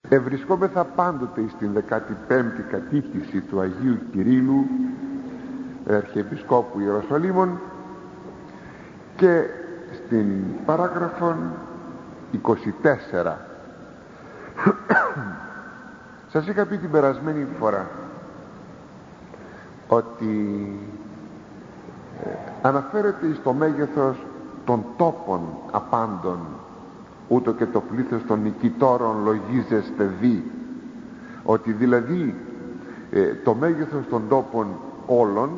Ευρισκόμεθα πάντοτε στην 15η κατήχηση του Αγίου Κυρίλλου Αρχιεπισκόπου Ιεροσολύμων και στην παράγραφον 24. Σας είχα πει την περασμένη φορά ότι αναφέρεται στο μέγεθος των τόπων απάντων, ούτω και το πλήθος των νικητόρων λογίζεστε δι, ότι δηλαδή το μέγεθος των τόπων όλων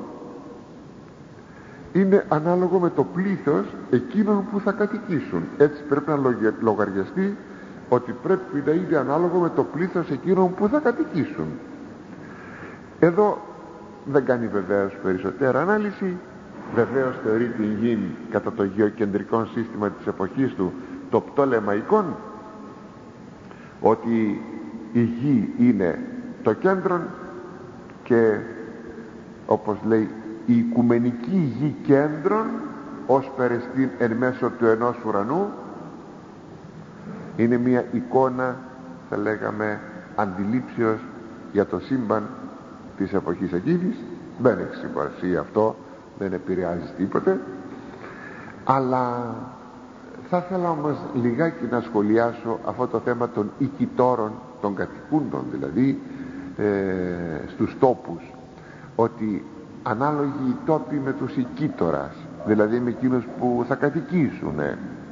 είναι ανάλογο με το πλήθος εκείνων που θα κατοικήσουν. Έτσι πρέπει να λογαριαστεί ότι πρέπει να είναι ανάλογο με το πλήθος εκείνων που θα κατοικήσουν. Εδώ δεν κάνει βεβαίως περισσότερα ανάλυση. Βεβαίως θεωρεί την γη κατά το γεωκεντρικό σύστημα της εποχής του, το πτολεμαϊκόν, ότι η γη είναι το κέντρο και όπως λέει η οικουμενική γη κέντρον ως περαιστήν εν μέσω του ενός ουρανού. Είναι μια εικόνα, θα λέγαμε, αντιλήψεως για το σύμπαν της εποχής εκείνης. Δεν έχει σημασία αυτό, δεν επηρεάζει τίποτε, αλλά θα ήθελα όμως λιγάκι να σχολιάσω αυτό το θέμα των οικητόρων, των κατοικούντων δηλαδή στους τόπους, ότι ανάλογοι οι τόποι με τους οικήτορας, δηλαδή με εκείνους που θα κατοικήσουν.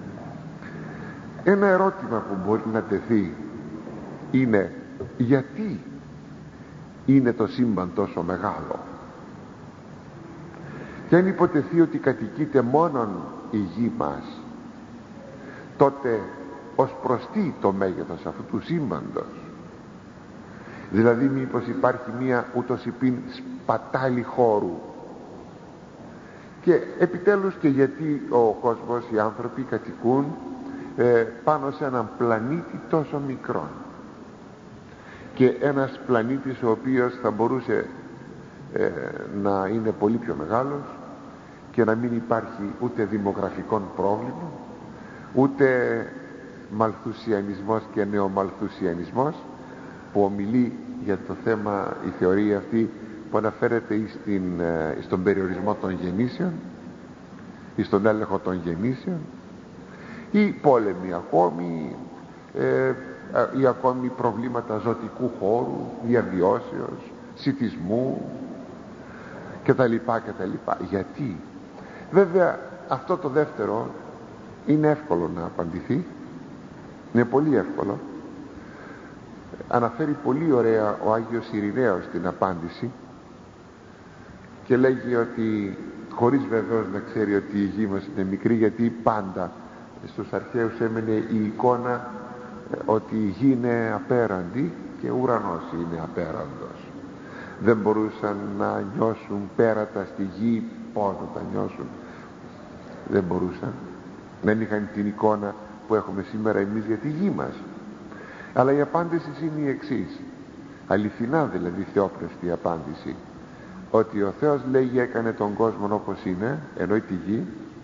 Ένα ερώτημα που μπορεί να τεθεί είναι γιατί είναι το σύμπαν τόσο μεγάλο, και αν υποτεθεί ότι κατοικείται μόνον η γη μας, τότε ως προς τι το μέγεθος αυτού του σύμπαντος? Δηλαδή μήπως υπάρχει μία ούτως υπήν σπατάλη χώρου? Και επιτέλους και γιατί ο κόσμος, οι άνθρωποι κατοικούν πάνω σε έναν πλανήτη τόσο μικρό, και ένας πλανήτης ο οποίος θα μπορούσε να είναι πολύ πιο μεγάλος και να μην υπάρχει ούτε δημογραφικό πρόβλημα, ούτε μαλθουσιανισμός και νεομαλθουσιανισμός, που ομιλεί για το θέμα η θεωρία αυτή που αναφέρεται στον περιορισμό των γεννήσεων ή στον έλεγχο των γεννήσεων, ή πόλεμοι ακόμη, ή ακόμη προβλήματα ζωτικού χώρου, διαβιώσεως, σιτισμού κτλ. Γιατί? Βέβαια αυτό το δεύτερο είναι εύκολο να απαντηθεί, είναι πολύ εύκολο. Αναφέρει πολύ ωραία ο Άγιος Ειρηναίος την απάντηση και λέγει ότι, χωρίς βεβαίως να ξέρει ότι η γη μας είναι μικρή, γιατί πάντα στους αρχαίους έμενε η εικόνα ότι η γη είναι απέραντη και ο ουρανός είναι απέραντος. Δεν μπορούσαν να νιώσουν πέρατα στη γη. Πώς να τα νιώσουν? Δεν μπορούσαν, δεν είχαν την εικόνα που έχουμε σήμερα εμείς για τη γη μας. Αλλά η απάντηση είναι η εξής, αληθινά δηλαδή θεόπνευστη απάντηση, ότι ο Θεός λέγει έκανε τον κόσμο όπως είναι, εννοεί τη γη,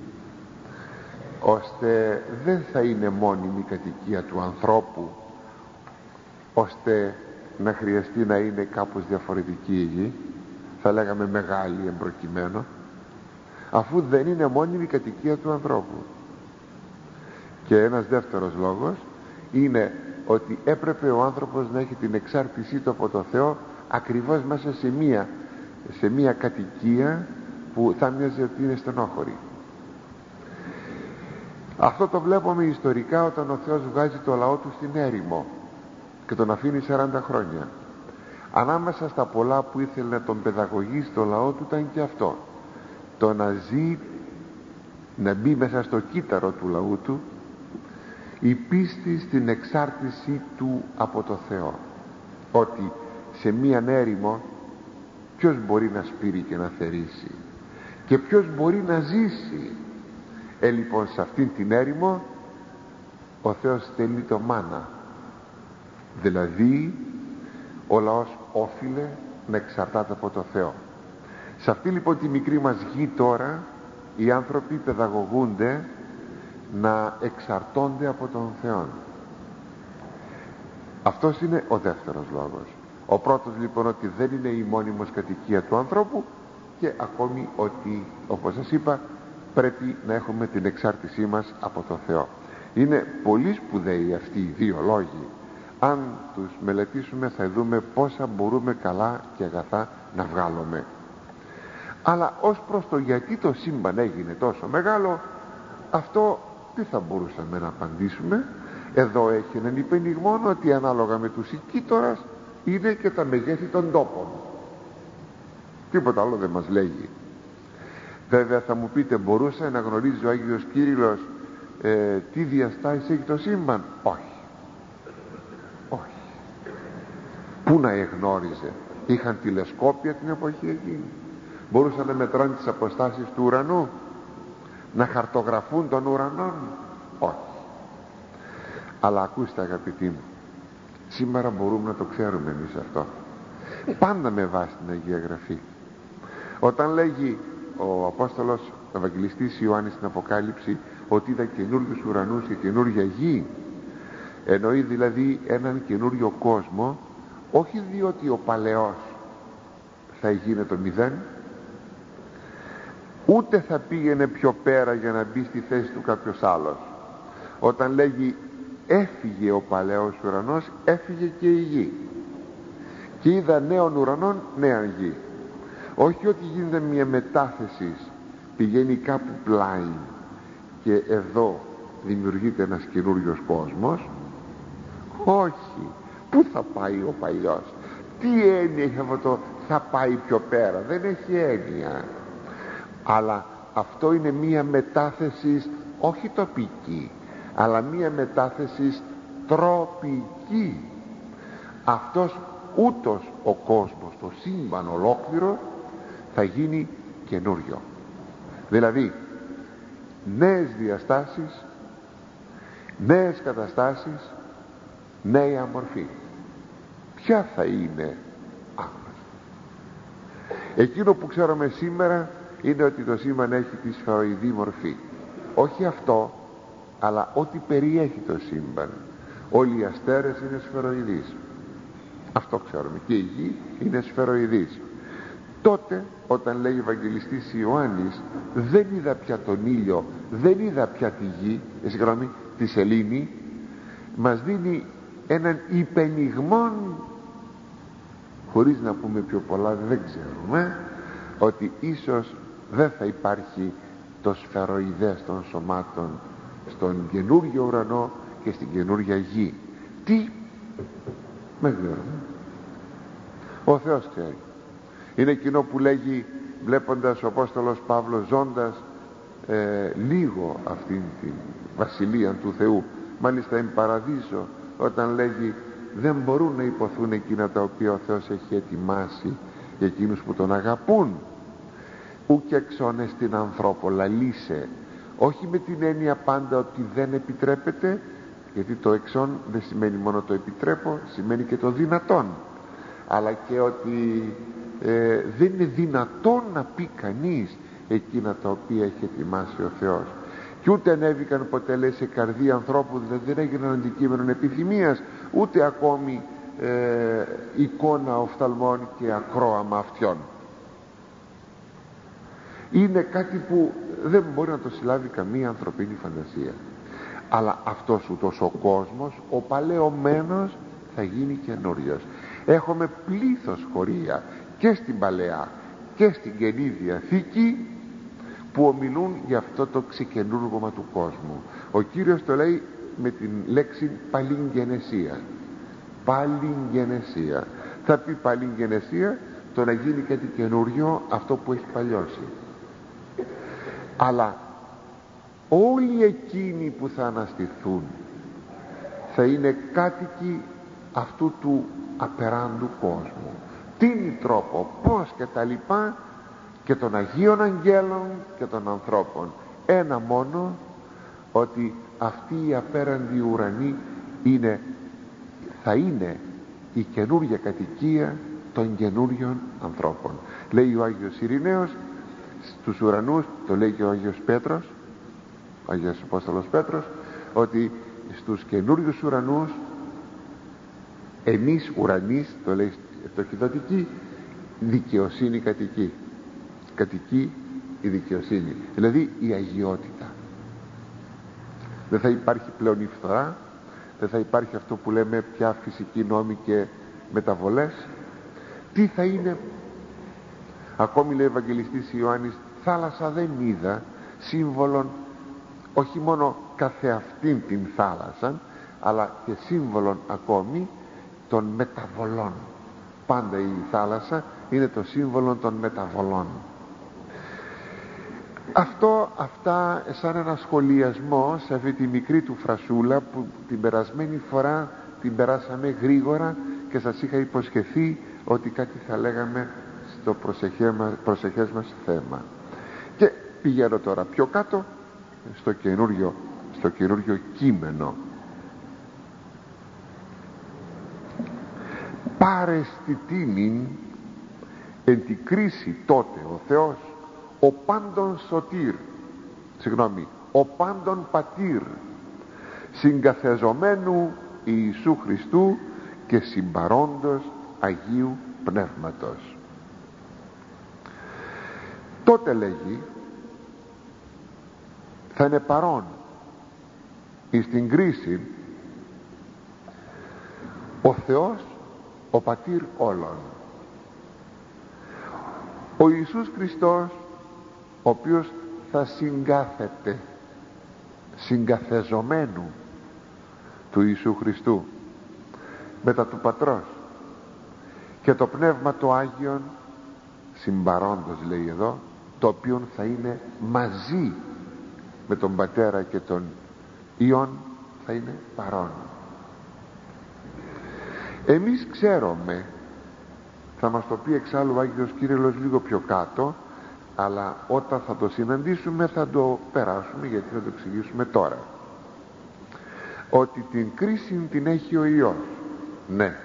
ώστε δεν θα είναι μόνιμη κατοικία του ανθρώπου, ώστε να χρειαστεί να είναι κάπως διαφορετική η γη, θα λέγαμε μεγάλη εμπροκειμένο, αφού δεν είναι μόνιμη κατοικία του ανθρώπου. Και ένας δεύτερος λόγος είναι ότι έπρεπε ο άνθρωπος να έχει την εξάρτησή του από το Θεό ακριβώς μέσα σε μία κατοικία που θα μοιάζει ότι είναι στενόχωρη. Αυτό το βλέπουμε ιστορικά όταν ο Θεός βγάζει το λαό του στην έρημο και τον αφήνει 40 χρόνια. Ανάμεσα στα πολλά που ήθελε να τον παιδαγωγεί στο λαό του ήταν και αυτό, το να ζει, να μπει μέσα στο κύτταρο του λαού του η πίστη στην εξάρτησή του από το Θεό, ότι σε μία έρημο ποιος μπορεί να σπείρει και να θερήσει και ποιος μπορεί να ζήσει? Λοιπόν, σε αυτήν την έρημο ο Θεός στέλνει το μάνα, δηλαδή ο λαός όφιλε να εξαρτάται από το Θεό. Σε αυτή λοιπόν τη μικρή μας γη τώρα οι άνθρωποι παιδαγωγούνται να εξαρτώνται από τον Θεό. Αυτός είναι ο δεύτερος λόγος. Ο πρώτος λοιπόν ότι δεν είναι η μόνιμος κατοικία του ανθρώπου, και ακόμη ότι, όπως σας είπα, πρέπει να έχουμε την εξάρτησή μας από τον Θεό. Είναι πολύ σπουδαίοι αυτοί οι δύο λόγοι. Αν τους μελετήσουμε θα δούμε πόσα μπορούμε καλά και αγαθά να βγάλουμε. Αλλά ως προς το γιατί το σύμπαν έγινε τόσο μεγάλο, αυτό τι θα μπορούσαμε να απαντήσουμε? Εδώ έχει έναν υπενιγμό ότι ανάλογα με τους οικίτορας είναι και τα μεγέθη των τόπων. Τίποτα άλλο δεν μας λέγει. Βέβαια θα μου πείτε, μπορούσε να γνωρίζει ο Άγιος Κύριλλος τι διαστάσεις έχει το σύμπαν? Όχι. Όχι. Πού να εγνώριζε? Είχαν τηλεσκόπια την εποχή εκείνη? Μπορούσαν να μετράνε τις αποστάσεις του ουρανού, να χαρτογραφούν τον ουρανό? Όχι. Αλλά ακούστε αγαπητοί μου, σήμερα μπορούμε να το ξέρουμε εμείς αυτό, πάντα με βάση την Αγία Γραφή. Όταν λέγει ο Απόστολος Ευαγγελιστής Ιωάννης στην Αποκάλυψη ότι είδα καινούριους ουρανούς και καινούρια γη, εννοεί δηλαδή έναν καινούριο κόσμο, όχι διότι ο παλαιός θα γίνει το μηδέν, ούτε θα πήγαινε πιο πέρα για να μπει στη θέση του κάποιος άλλος. Όταν λέγει έφυγε ο παλαιός ουρανός, έφυγε και η γη, και είδα νέων ουρανών, νέα γη. Όχι ότι γίνεται μια μετάθεση, πηγαίνει κάπου πλάι και εδώ δημιουργείται ένας καινούριος κόσμος. Όχι. Πού θα πάει ο παλιός? Τι έννοια έχει αυτό το θα πάει πιο πέρα? Δεν έχει έννοια. Αλλά αυτό είναι μια μετάθεση όχι τοπική, αλλά μια μετάθεση τροπική. Αυτός ούτως ο κόσμος, το σύμπαν ολόκληρο θα γίνει καινούριο. Δηλαδή νέες διαστάσεις, νέες καταστάσεις, νέα μορφή. Ποια θα είναι? Εκείνο που ξέρουμε σήμερα είναι ότι το σύμπαν έχει τη σφαιροειδή μορφή. Όχι αυτό, αλλά ό,τι περιέχει το σύμπαν. Όλοι οι αστέρες είναι σφαιροειδείς. Αυτό ξέρουμε. Και η γη είναι σφαιροειδής. Τότε όταν λέει ο Ευαγγελιστής Ιωάννης, δεν είδα πια τον ήλιο, δεν είδα πια τη γη, τη σελήνη, μας δίνει έναν υπενιγμόν, χωρίς να πούμε πιο πολλά, δεν ξέρουμε, ότι ίσως δεν θα υπάρχει το σφαιροειδές των σωμάτων στον καινούργιο ουρανό και στην καινούργια γη. Τι? Δεν ξέρουμε. Ο Θεός ξέρει. Είναι εκείνο που λέγει, βλέποντας ο Απόστολος Παύλος ζώντας λίγο αυτήν την βασιλεία του Θεού, μάλιστα εν παραδείσο, όταν λέγει δεν μπορούν να υποθούν εκείνα τα οποία ο Θεός έχει ετοιμάσει για εκείνους που τον αγαπούν. Ουκ εξώνες την ανθρώπο λαλήσε, όχι με την έννοια πάντα ότι δεν επιτρέπεται, γιατί το εξών δεν σημαίνει μόνο το επιτρέπω, σημαίνει και το δυνατόν, αλλά και ότι δεν είναι δυνατόν να πει κανείς εκείνα τα οποία έχει ετοιμάσει ο Θεός. Και ούτε ανέβηκαν ποτέ, λέει, σε καρδία ανθρώπου, δηλαδή δεν έγιναν αντικείμενο επιθυμίας, ούτε ακόμη εικόνα οφθαλμών και ακρόαμα αυτιών. Είναι κάτι που δεν μπορεί να το συλλάβει καμία ανθρωπίνη φαντασία. Αλλά αυτός ούτως ο κόσμος, ο παλαιωμένος, θα γίνει καινούριος. Έχουμε πλήθος χωρία και στην Παλαιά και στην Καινή Διαθήκη που ομιλούν για αυτό το ξεκαινούργωμα του κόσμου. Ο Κύριος το λέει με την λέξη παλιγγενεσία. Παλιγγενεσία. Θα πει παλιγγενεσία το να γίνει κάτι καινούριο, αυτό που έχει παλιώσει. Αλλά όλοι εκείνοι που θα αναστηθούν θα είναι κάτοικοι αυτού του απεράντου κόσμου. Τι τρόπο, πώς και τα λοιπά, και των Αγίων Αγγέλων και των ανθρώπων. Ένα μόνο, ότι αυτή η απέραντη ουρανή θα είναι η καινούργια κατοικία των καινούριων ανθρώπων. Λέει ο Άγιος Ειρηναίος στους ουρανούς, το λέει και ο Άγιος Πέτρος, ο Άγιος Απόστολος Πέτρος, ότι στους καινούριους ουρανούς Εμείς ουρανείς, το λέει φτωχιδωτική, δικαιοσύνη κατοικεί. Κατοικεί η δικαιοσύνη, δηλαδή η αγιότητα. Δεν θα υπάρχει πλέον η φθορά, δεν θα υπάρχει αυτό που λέμε πια φυσική νόμη και μεταβολές. Τι θα είναι? Ακόμη λέει ο Ευαγγελιστής Ιωάννης, θάλασσα δεν είδα, σύμβολον όχι μόνο καθεαυτήν την θάλασσα, αλλά και σύμβολον ακόμη των μεταβολών. Πάντα η θάλασσα είναι το σύμβολο των μεταβολών. Αυτά σαν ένα σχολιασμό σε αυτή τη μικρή του φρασούλα που την περασμένη φορά την περάσαμε γρήγορα και σας είχα υποσχεθεί ότι κάτι θα λέγαμε στο προσεχές μας θέμα. Και πηγαίνω τώρα πιο κάτω στο καινούριο κείμενο. Παρεστητήνην εν τη κρίση τότε ο Θεός ο πάντων σωτήρ, ο πάντων πατήρ, συγκαθεζομένου Ιησού Χριστού και συμπαρόντος Αγίου Πνεύματος. Τότε λέγει θα είναι παρόν εις την κρίση ο Θεός ο πατήρ όλων, ο Ιησούς Χριστός, ο οποίος θα συγκάθεται, συγκαθεζομένου του Ιησού Χριστού μετά του Πατρός, και το Πνεύμα το Άγιον συμπαρόντος λέει εδώ, το οποίο θα είναι μαζί με τον Πατέρα και τον Υιόν, θα είναι παρόν. Εμείς ξέρουμε, θα μας το πει εξάλλου ο Άγιος Κύριλλος λίγο πιο κάτω, αλλά όταν θα το συναντήσουμε θα το περάσουμε, γιατί θα το εξηγήσουμε τώρα, ότι την κρίση την έχει ο Υιός. Ναι,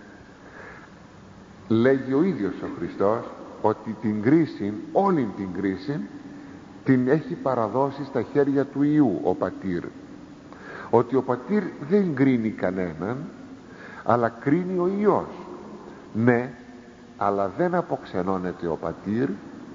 λέγει ο ίδιος ο Χριστός ότι την κρίση, όλη την κρίση την έχει παραδώσει στα χέρια του Υιού ο Πατήρ, ότι ο Πατήρ δεν κρίνει κανέναν, αλλά κρίνει ο Υιός. Ναι, αλλά δεν αποξενώνεται ο Πατήρ.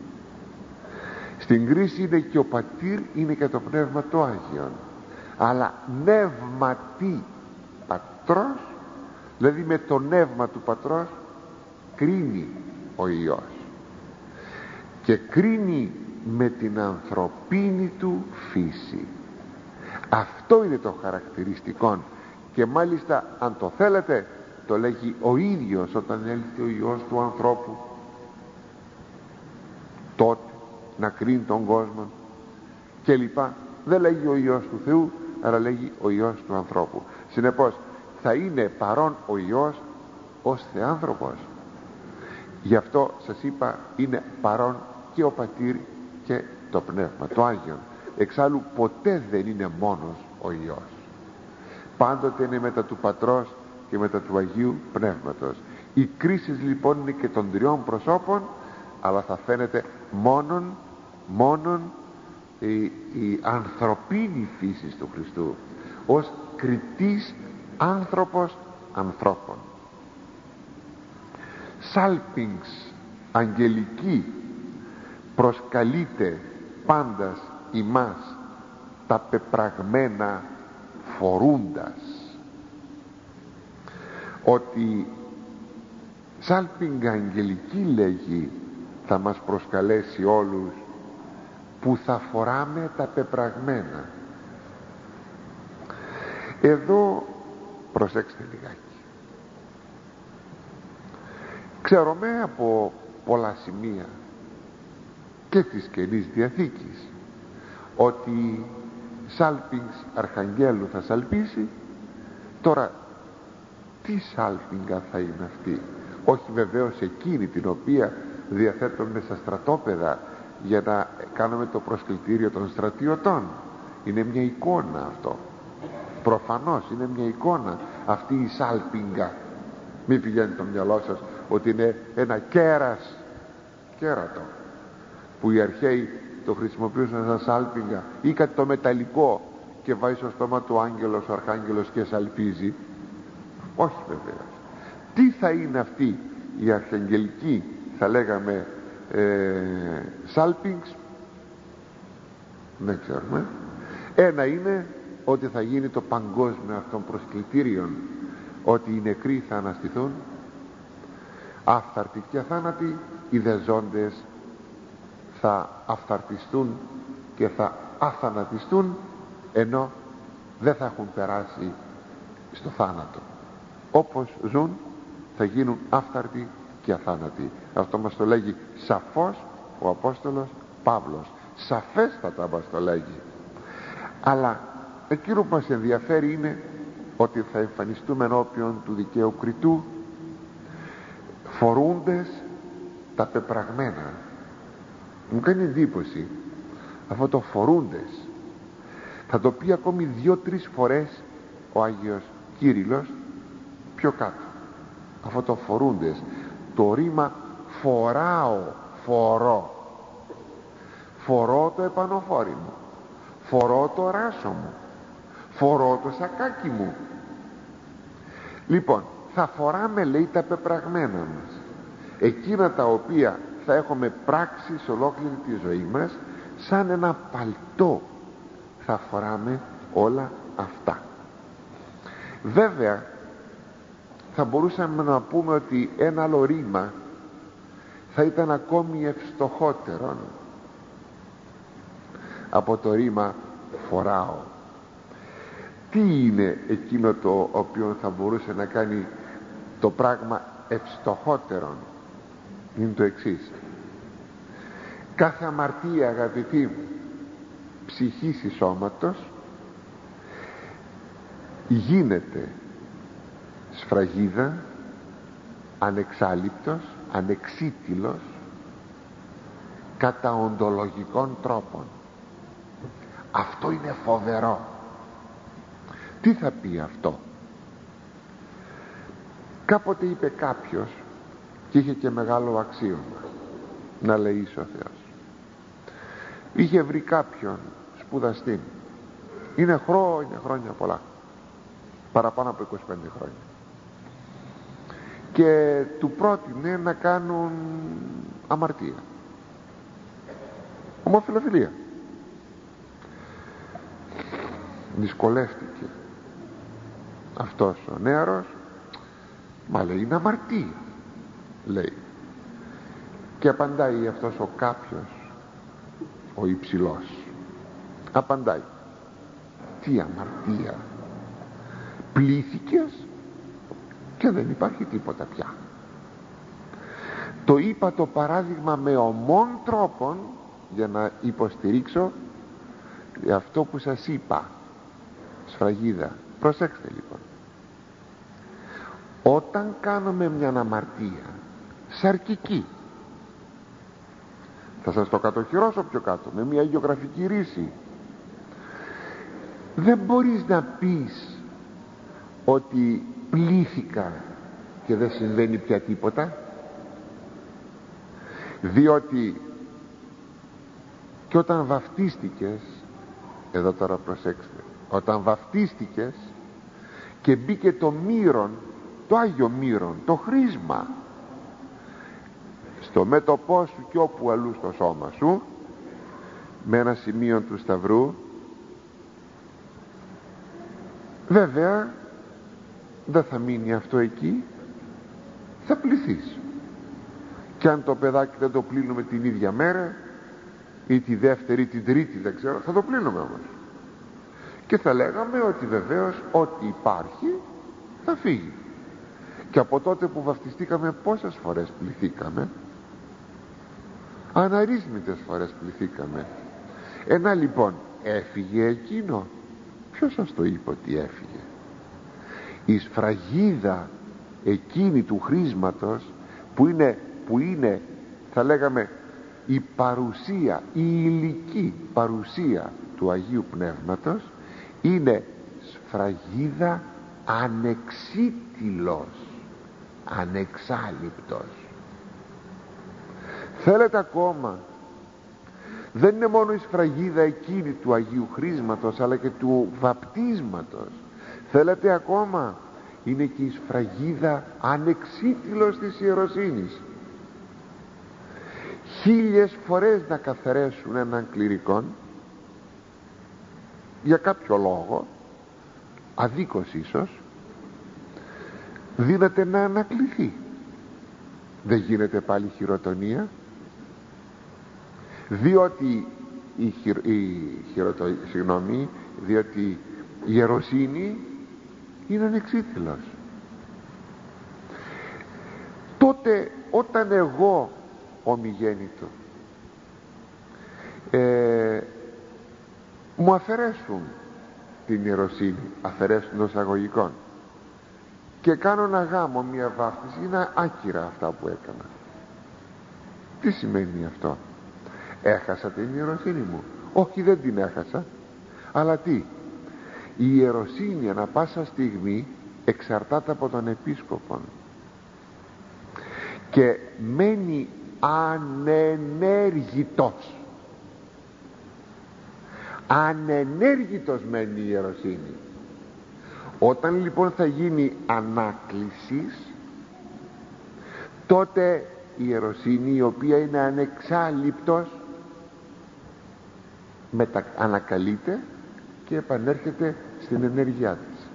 Στην κρίση είναι και ο Πατήρ, είναι και το Πνεύμα το Άγιον, αλλά νεύματι Πατρός, δηλαδή με το νεύμα του Πατρός κρίνει ο Υιός, και κρίνει με την ανθρωπίνη του φύση. Αυτό είναι το χαρακτηριστικό, και μάλιστα αν το θέλετε το λέγει ο ίδιος όταν έλθει ο Υιός του ανθρώπου, τότε να κρίνει τον κόσμο και λοιπά. Δεν λέγει ο Υιός του Θεού, αλλά λέγει ο Υιός του ανθρώπου. Συνεπώς θα είναι παρόν ο Υιός ως Θεάνθρωπος. Γι' αυτό σας είπα, είναι παρόν και ο Πατήρ και το Πνεύμα το Άγιον. Εξάλλου ποτέ δεν είναι μόνος ο Υιός, πάντοτε είναι μετά του Πατρός και μετά του Αγίου Πνεύματος. Η κρίση λοιπόν είναι και των τριών προσώπων, αλλά θα φαίνεται μόνον η ανθρωπίνη φύση του Χριστού ως κριτής άνθρωπος ανθρώπων. Σάλπιγγς αγγελική προσκαλείται πάντας ημάς τα πεπραγμένα φορούντας. Ότι σάλπιγγα αγγελική λέγει θα μας προσκαλέσει όλους, που θα φοράμε τα πεπραγμένα. Εδώ προσέξτε λιγάκι. Ξέρουμε από πολλά σημεία και της Καινής Διαθήκης ότι σάλπιγγς αρχαγγέλου θα σαλπίσει. Τώρα τι σάλπιγγα θα είναι αυτή? Όχι βεβαίως εκείνη την οποία διαθέτουμε στα στρατόπεδα για να κάνουμε το προσκλητήριο των στρατιωτών. Είναι μια εικόνα αυτό, προφανώς είναι μια εικόνα αυτή η σάλπιγγα. Μην πηγαίνει το μυαλό σας ότι είναι ένα κέρατο που οι αρχαίοι το χρησιμοποιούσαν σαν σάλπιγγα, ή κάτι το μεταλλικό και βάζει στο στόμα του άγγελος, ο αρχάγγελος, και σαλπίζει. Όχι βεβαίως. Τι θα είναι αυτή η αρχαγγελική, θα λέγαμε, σάλπιγγς? Δεν ξέρουμε. Ένα είναι ότι θα γίνει το παγκόσμιο αυτών προσκλητήριον, ότι οι νεκροί θα αναστηθούν, άφθαρτοι και αθάνατοι, οι δε ζώντες θα αφθαρτιστούν και θα αθανατιστούν, ενώ δεν θα έχουν περάσει στο θάνατο. Όπως ζουν θα γίνουν άφθαρτοι και αθάνατοι. Αυτό μας το λέγει σαφώς ο Απόστολος Παύλος, σαφέστατα μας το λέγει. Αλλά εκείνο που μας ενδιαφέρει είναι ότι θα εμφανιστούμε ενώπιον του δικαίου κριτού, φορούντες τα πεπραγμένα. Μου κάνει εντύπωση αυτό το φορούντες. Θα το πει ακόμη 2-3 φορές ο Άγιος Κύριλλος πιο κάτω. Αυτό το φορούντες, το ρήμα φοράω, φορώ, φορώ το επανοφόρι μου, φορώ το ράσο μου, φορώ το σακάκι μου. Λοιπόν, θα φοράμε, λέει, τα πεπραγμένα μας, εκείνα τα οποία θα έχουμε πράξει σε ολόκληρη τη ζωή μας, σαν ένα παλτό θα φοράμε όλα αυτά. Βέβαια θα μπορούσαμε να πούμε ότι ένα άλλο ρήμα θα ήταν ακόμη ευστοχότερο από το ρήμα φοράω. Τι είναι εκείνο το οποίο θα μπορούσε να κάνει το πράγμα ευστοχότερο? Είναι το εξής: κάθε αμαρτία, αγαπητοί μου, ψυχής ή σώματος, γίνεται σφραγίδα, ανεξάλειπτος, ανεξίτηλος, κατά οντολογικών τρόπων. Αυτό είναι φοβερό. Τι θα πει αυτό? Κάποτε είπε κάποιος, και είχε και μεγάλο αξίωμα, να λέει εις ο Θεός. Είχε βρει κάποιον σπουδαστή, είναι χρόνια πολλά, παραπάνω από 25 χρόνια, και του πρότεινε να κάνουν αμαρτία, ομοφιλοφιλία. Δυσκολεύτηκε αυτός ο νέαρος, μα λέει είναι αμαρτία, λέει. Και απαντάει αυτός ο κάποιος, ο υψηλός, απαντάει, τι αμαρτία? Πλήθηκες και δεν υπάρχει τίποτα πια. Το είπα το παράδειγμα με ομών τρόπων για να υποστηρίξω αυτό που σας είπα. Σφραγίδα. Προσέξτε λοιπόν, όταν κάνουμε μια αμαρτία σαρκική, θα σας το κατοχυρώσω πιο κάτω με μια γεωγραφική ρίση, δεν μπορείς να πεις ότι πλήθηκα και δεν συμβαίνει πια τίποτα, διότι και όταν βαφτίστηκες, εδώ τώρα προσέξτε, όταν βαφτίστηκες και μπήκε το μύρον, το Άγιο Μύρον, το χρήσμα στο μέτωπό σου και όπου αλλού στο σώμα σου, με ένα σημείο του σταυρού, βέβαια δεν θα μείνει αυτό εκεί, θα πληθείς. Και αν το παιδάκι δεν το πλύνουμε την ίδια μέρα ή τη δεύτερη ή την τρίτη, δεν ξέρω, θα το πλύνουμε όμως, και θα λέγαμε ότι βεβαίως ό,τι υπάρχει θα φύγει. Και από τότε που βαφτιστήκαμε πόσες φορές πληθήκαμε? Αναρρύθμιτες φορές πληθήκαμε. Ένα λοιπόν, έφυγε εκείνο? Ποιος σας το είπε ότι έφυγε? Η σφραγίδα εκείνη του χρήσματος που είναι θα λέγαμε η παρουσία, η υλική παρουσία του Αγίου Πνεύματος, είναι σφραγίδα ανεξίτηλος, ανεξάλειπτος. Θέλετε ακόμα? Δεν είναι μόνο η σφραγίδα εκείνη του Αγίου Χρήσματος, αλλά και του βαπτίσματος. Θέλετε ακόμα είναι και η σφραγίδα ανεξίτηλος της ιεροσύνης. 1000 φορές να καθαρέσουν έναν κληρικόν για κάποιο λόγο, αδίκως ίσως, δύναται να ανακληθεί. Δεν γίνεται πάλι χειροτονία, διότι διότι η ιεροσύνη είναι ανεξίτηλος. Τότε όταν εγώ ομιγέννητο μου αφαιρέσουν την ιεροσύνη, αφαιρέσουν των εισαγωγικών, και κάνω να γάμω μια βάφτιση, είναι άκυρα αυτά που έκανα. Τι σημαίνει αυτό? Έχασα την ιεροσύνη μου? Όχι, δεν την έχασα. Αλλά τι? Η ιεροσύνη ανά πάσα στιγμή εξαρτάται από τον επίσκοπο και μένει ανενέργητος. Ανενέργητος μένει η ιεροσύνη. Όταν λοιπόν θα γίνει ανάκληση, τότε η ιεροσύνη, η οποία είναι ανεξάλληπτος, ανακαλείται και επανέρχεται στην ενέργειά της.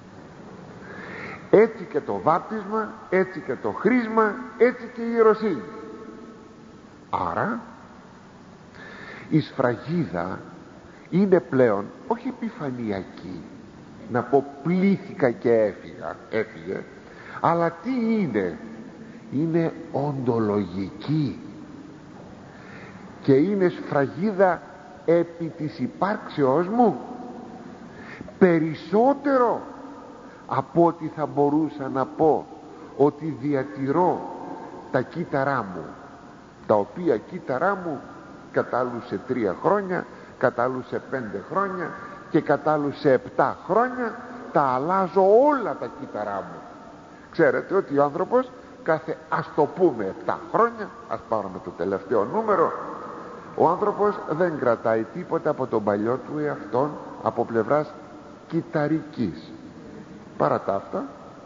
Έτσι και το βάπτισμα, έτσι και το χρίσμα, έτσι και η ιεροσύνη. Άρα η σφραγίδα είναι πλέον όχι επιφανειακή, να πω πλήθηκα και έφυγε, αλλά τι είναι? Είναι οντολογική και είναι σφραγίδα επί της υπάρξεώς μου, περισσότερο από ότι θα μπορούσα να πω ότι διατηρώ τα κύτταρά μου, τα οποία κύτταρά μου κατά άλλους σε 3 χρόνια, κατά άλλους σε 5 χρόνια και κατά άλλους σε 7 χρόνια τα αλλάζω όλα τα κύτταρά μου. Ξέρετε ότι ο άνθρωπος κάθε, ας το πούμε 7 χρόνια, ας πάρουμε το τελευταίο νούμερο, ο άνθρωπος δεν κρατάει τίποτα από τον παλιό του εαυτόν από πλευράς κυταρικής. Παρά τα αυτά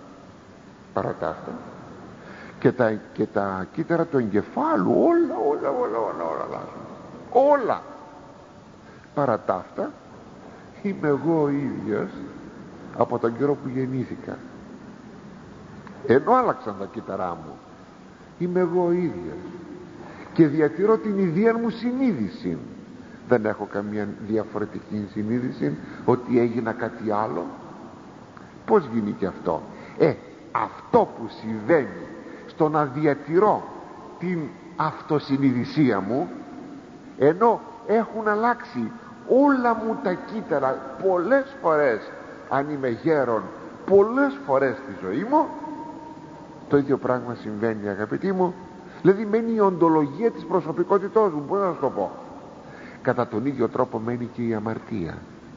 και τα κύτταρα του εγκεφάλου όλα αλλάζουν, όλα. Παρά τα αυτά είμαι εγώ ο ίδιος από τον καιρό που γεννήθηκα, ενώ άλλαξαν τα κύτταρά μου, είμαι εγώ ο ίδιος και διατηρώ την ίδια μου συνείδηση. Δεν έχω καμία διαφορετική συνείδηση ότι έγινα κάτι άλλο. Πώς γίνει και αυτό? Αυτό που συμβαίνει στο να διατηρώ την αυτοσυνειδησία μου, ενώ έχουν αλλάξει όλα μου τα κύτταρα πολλές φορές, αν είμαι γέρον, πολλές φορές στη ζωή μου, το ίδιο πράγμα συμβαίνει, αγαπητοί μου. Δηλαδή μένει η οντολογία της προσωπικότητός μου. Πώς να σου το πω? Κατά τον ίδιο τρόπο μένει και η αμαρτία.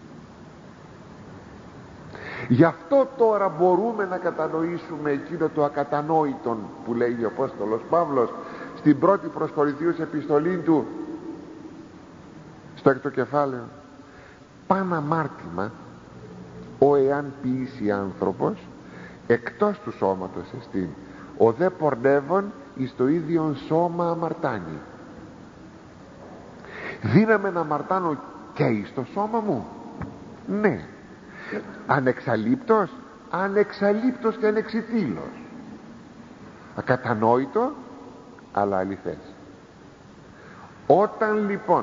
Γι' αυτό τώρα μπορούμε να κατανοήσουμε εκείνο το ακατανόητο που λέει ο Απόστολος Παύλος στην πρώτη προς Κορινθίους επιστολή του, στο 6ο κεφάλαιο. Παν αμάρτημα ο εάν ποιήσει άνθρωπος εκτός του σώματος εστίν, ο δε πορνεύων εις το ίδιον σώμα αμαρτάνει. Δύναμαι να αμαρτάνω και εις το σώμα μου? Ναι. Ανεξαλείπτος? Ανεξαλείπτος και ανεξιτήλος. Ακατανόητο, αλλά αληθές. Όταν λοιπόν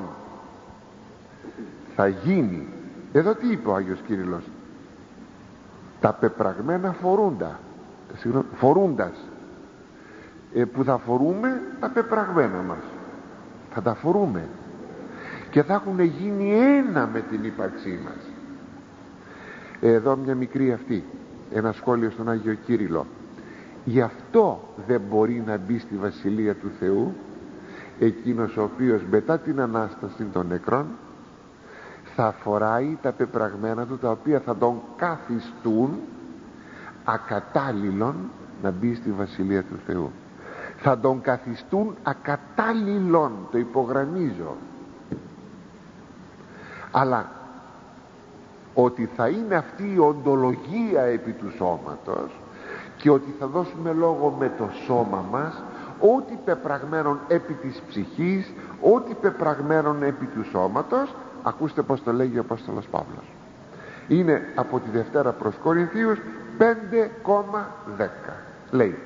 θα γίνει, εδώ τι είπε ο Άγιος Κύριλλος? Τα πεπραγμένα φορούντας, που θα φορούμε τα πεπραγμένα μας, θα τα φορούμε και θα έχουν γίνει ένα με την ύπαρξή μας. Εδώ μια μικρή ένα σχόλιο στον Άγιο Κύριλλο. Γι' αυτό δεν μπορεί να μπει στη Βασιλεία του Θεού εκείνος ο οποίος μετά την Ανάσταση των νεκρών θα φοράει τα πεπραγμένα του, τα οποία θα τον καθιστούν ακατάλληλον να μπει στη Βασιλεία του Θεού. Θα τον καθιστούν ακατάλληλον, το υπογραμμίζω. Αλλά ότι θα είναι αυτή η οντολογία επί του σώματος και ότι θα δώσουμε λόγο με το σώμα μας, ό,τι πεπραγμένον επί της ψυχής, ό,τι πεπραγμένον επί του σώματος. Ακούστε πως το λέγει ο Απόστολος Παύλος. Είναι από τη Δευτέρα προς Κορινθίους 5,10. Λέει: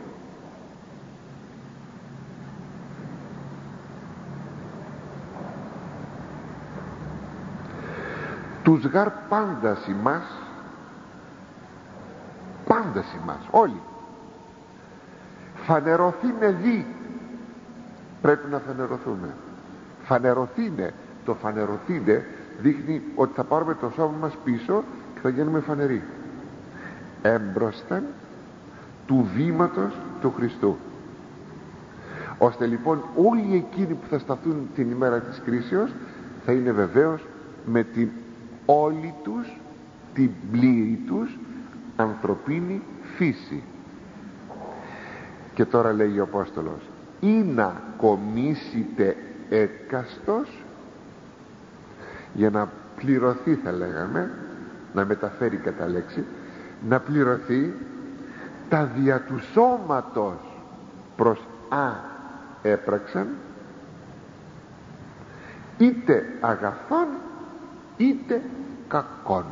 τους γαρ πάντας ημάς, όλοι, φανερωθήνε δι, πρέπει να φανερωθούμε. Φανερωθήνε, το φανερωθήνε δείχνει ότι θα πάρουμε το σώμα μας πίσω και θα γίνουμε φανεροί έμπροσθεν του βήματος του Χριστού, ώστε λοιπόν όλοι εκείνοι που θα σταθούν την ημέρα της κρίσεως θα είναι βεβαίως με την όλη τους, την πλήρη τους ανθρωπίνη φύση. Και τώρα λέει ο Απόστολος: ή να κομίσετε έκαστος, για να πληρωθεί, θα λέγαμε, να μεταφέρει κατά λέξη, να πληρωθεί τα δια του σώματος προς έπραξαν, είτε αγαθών είτε κακών.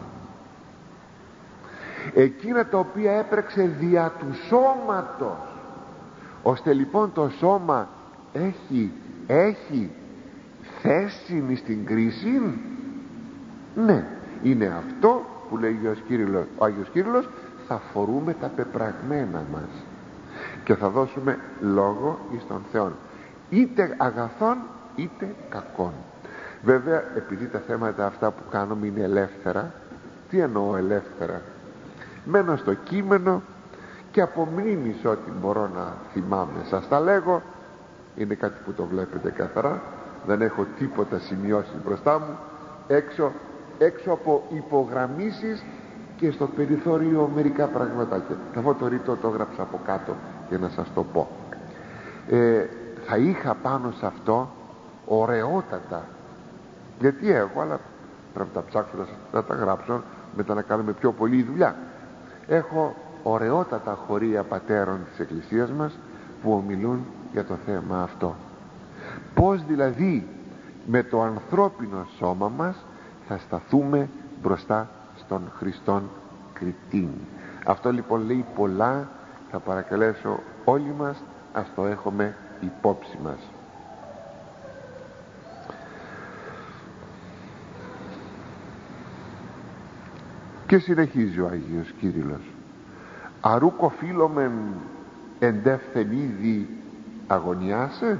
Εκείνα τα οποία έπραξε δια του σώματος, ώστε λοιπόν το σώμα έχει θέση στην κρίση. Ναι, είναι αυτό που λέει ο Άγιος Κύριλλος: θα φορούμε τα πεπραγμένα μας και θα δώσουμε λόγο εις τον Θεόν, είτε αγαθών είτε κακών. Βέβαια, επειδή τα θέματα αυτά που κάνουμε είναι ελεύθερα, τι εννοώ ελεύθερα? Μένω στο κείμενο και από μνήμης ό,τι μπορώ να θυμάμαι σας τα λέγω. Είναι κάτι που το βλέπετε καθαρά, δεν έχω τίποτα σημειώσει μπροστά μου έξω από υπογραμμίσεις και στο περιθώριο μερικά πραγματάκια. Αυτό το ρητό το έγραψα από κάτω για να σας το πω. Θα είχα πάνω σε αυτό ωραιότατα, γιατί έχω, αλλά πρέπει να τα ψάξω να τα γράψω, μετά να κάνουμε πιο πολλή δουλειά. Έχω ωραιότατα χωρία πατέρων της Εκκλησίας μας που ομιλούν για το θέμα αυτό. Πώς δηλαδή με το ανθρώπινο σώμα μας θα σταθούμε μπροστά στον Χριστόν κριτήν. Αυτό λοιπόν λέει πολλά. Θα παρακαλέσω όλοι μας ας το έχουμε υπόψη μας. Και συνεχίζει ο Άγιος Κύριλλος: αρούκο φίλομεν εντεύθεν ήδη αγωνιάσε,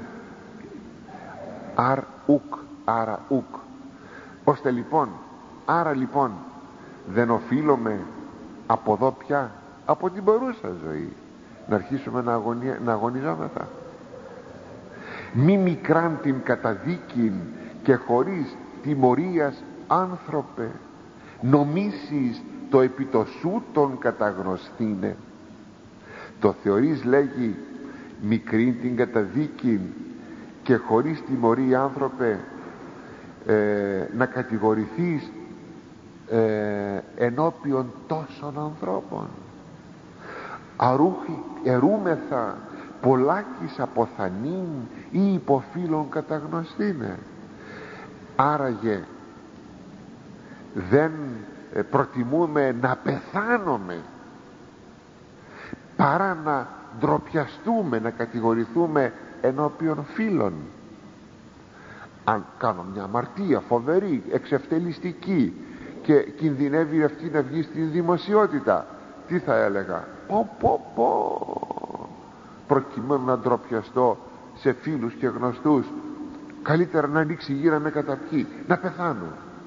άρα ουκ, ώστε λοιπόν, άρα λοιπόν δεν οφείλουμε από εδώ πια, από την παρούσα ζωή, να αρχίσουμε να αγωνιζόμεθα. Μη μικράν την καταδίκην και χωρίς τιμωρίας άνθρωπε, νομίσεις το επί το σούτον καταγνωστήνε. Το θεωρείς, λέγει, μικρήν την καταδίκην και χωρίς τιμωρία άνθρωπε να κατηγορηθείς ενώπιον τόσων ανθρώπων? Ερούμεθα πολλάκις αποθανήν ή υποφίλων καταγνωστήνε. Άραγε δεν προτιμούμε να πεθάνουμε παρά να ντροπιαστούμε, να κατηγορηθούμε ενώπιον φίλων? Αν κάνω μια αμαρτία φοβερή, εξευτελιστική και κινδυνεύει αυτή να βγει στην δημοσιότητα, τι θα έλεγα? Προκειμένου να ντροπιαστώ σε φίλους και γνωστούς, καλύτερα να ανοίξει η γη να με καταπιεί, να πεθάνω.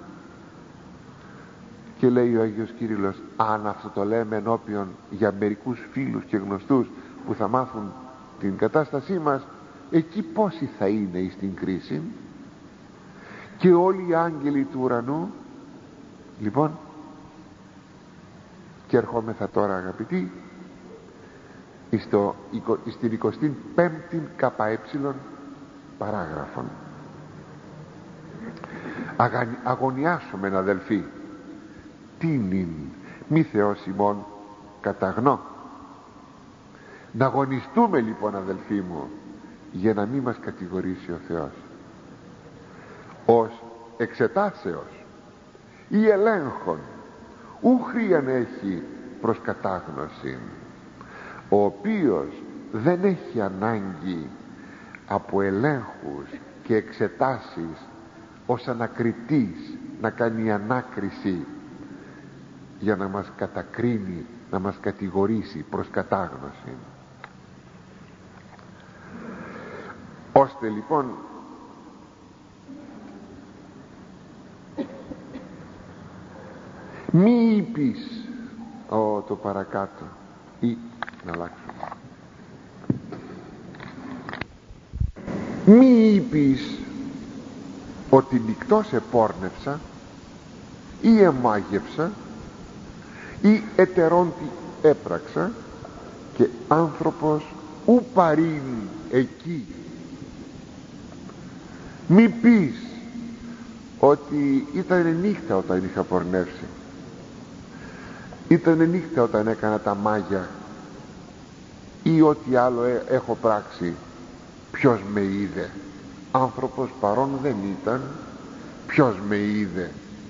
Και λέει ο Άγιος Κύριλλος, αν αυτό το λέμε ενώπιον για μερικούς φίλους και γνωστούς που θα μάθουν την κατάστασή μας, εκεί πόσοι θα είναι εις την κρίση? Και όλοι οι άγγελοι του ουρανού. Λοιπόν, και ερχόμεθα τώρα, αγαπητοί, στην 25η ΚΕ παράγραφον. Αγωνιάσουμε, αδελφοί, τίνην μη Θεός ημών καταγνώ. Να αγωνιστούμε λοιπόν, αδελφοί μου, για να μην μας κατηγορήσει ο Θεός. Ως εξετάσεως ή ελέγχων ου χρείαν έχει προς κατάγνωση, ο οποίος δεν έχει ανάγκη από ελέγχους και εξετάσεις ως ανακριτής να κάνει ανάκριση για να μας κατακρίνει, να μας κατηγορήσει προς κατάγνωση. Ώστε λοιπόν μη είπεις το παρακάτω, ή να αλλάξουμε, μη είπεις ότι νυκτός επόρνευσα ή εμάγευσα ή ετερόντι έπραξα και άνθρωπος ου παρήν εκεί. Μη πεις ότι ήταν νύχτα όταν είχα πορνεύσει, ήταν νύχτα όταν έκανα τα μάγια ή ό,τι άλλο έχω πράξει. Ποιος με είδε? Άνθρωπος παρόν δεν ήταν. Ποιος με είδε?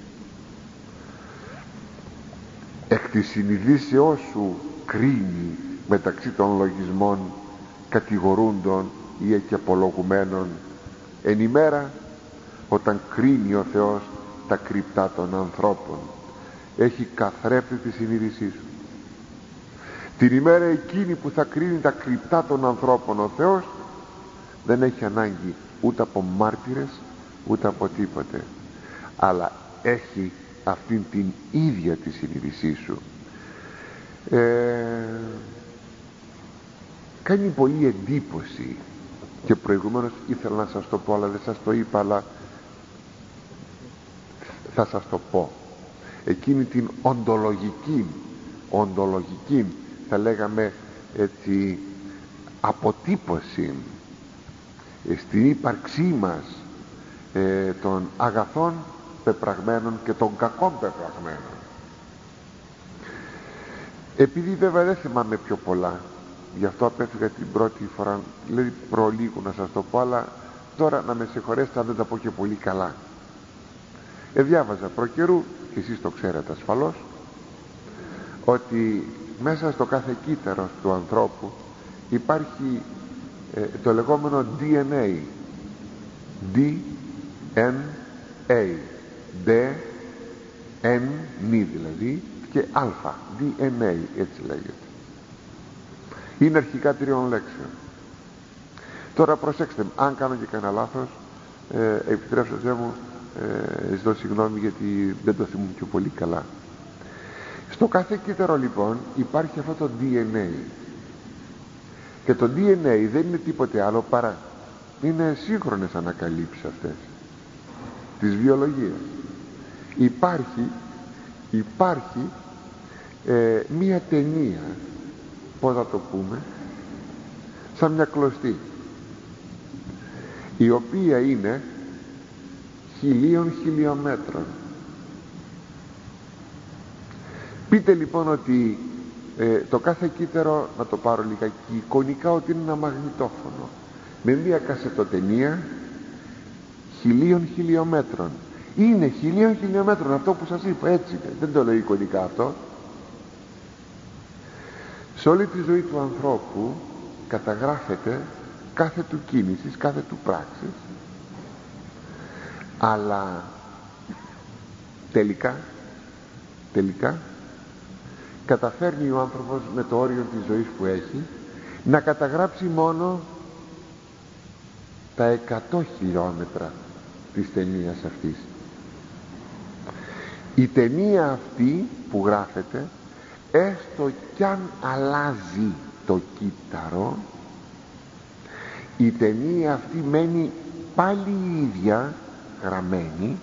Εκ της συνειδήσεώς σου κρίνει μεταξύ των λογισμών κατηγορούντων ή και απολογουμένων εν ημέρα, όταν κρίνει ο Θεός τα κρυπτά των ανθρώπων. Έχει καθρέφτη τη συνείδησή σου. Την ημέρα εκείνη που θα κρίνει τα κρυπτά των ανθρώπων ο Θεός, δεν έχει ανάγκη ούτε από μάρτυρες ούτε από τίποτε, αλλά έχει αυτήν την ίδια τη συνείδησή σου. Κάνει πολύ εντύπωση, και προηγουμένως ήθελα να σας το πω αλλά δεν σας το είπα, αλλά θα σας το πω. Εκείνη την οντολογική θα λέγαμε έτσι αποτύπωση στην ύπαρξή μας των αγαθών πεπραγμένων και των κακών πεπραγμένων. Επειδή βέβαια δεν θυμάμαι πιο πολλά, γι' αυτό απέφυγα την πρώτη φορά, δηλαδή προλίγου να σας το πω, αλλά τώρα να με συγχωρέσετε αν δεν τα πω και πολύ καλά. Διάβαζα προκαιρού, και εσείς το ξέρετε ασφαλώς, ότι μέσα στο κάθε κύτταρο του ανθρώπου υπάρχει το λεγόμενο DNA, δηλαδή, και αλφα, DNA έτσι λέγεται. Είναι αρχικά 3 λέξεων. Τώρα προσέξτε, αν κάνω και κανένα λάθος, επιτρέψτε μου, ζητώ συγγνώμη γιατί δεν το θυμούμαι πιο πολύ καλά. Στο κάθε κύτταρο λοιπόν υπάρχει αυτό το DNA, και το DNA δεν είναι τίποτε άλλο παρά, είναι σύγχρονες ανακαλύψεις αυτές της βιολογίας. Υπάρχει μία ταινία, πώς θα το πούμε, σαν μια κλωστή, η οποία είναι 1000 χιλιόμετρων. Πείτε λοιπόν ότι το κάθε κύτταρο, να το πάρω λιγάκι εικονικά, ότι είναι ένα μαγνητόφωνο με μία κασετοτενία 1000 χιλιόμετρων. Είναι 1000 χιλιόμετρων αυτό που σας είπα, έτσι είναι, δεν το λέω εικονικά αυτό. Σε όλη τη ζωή του ανθρώπου καταγράφεται κάθε του κίνησης, κάθε του πράξης, αλλά τελικά καταφέρνει ο άνθρωπος με το όριο της ζωής που έχει να καταγράψει μόνο τα 100 χιλιόμετρα της ταινίας αυτής. Η ταινία αυτή που γράφεται, έστω κι αν αλλάζει το κύτταρο, η ταινία αυτή μένει πάλι η ίδια γραμμένη,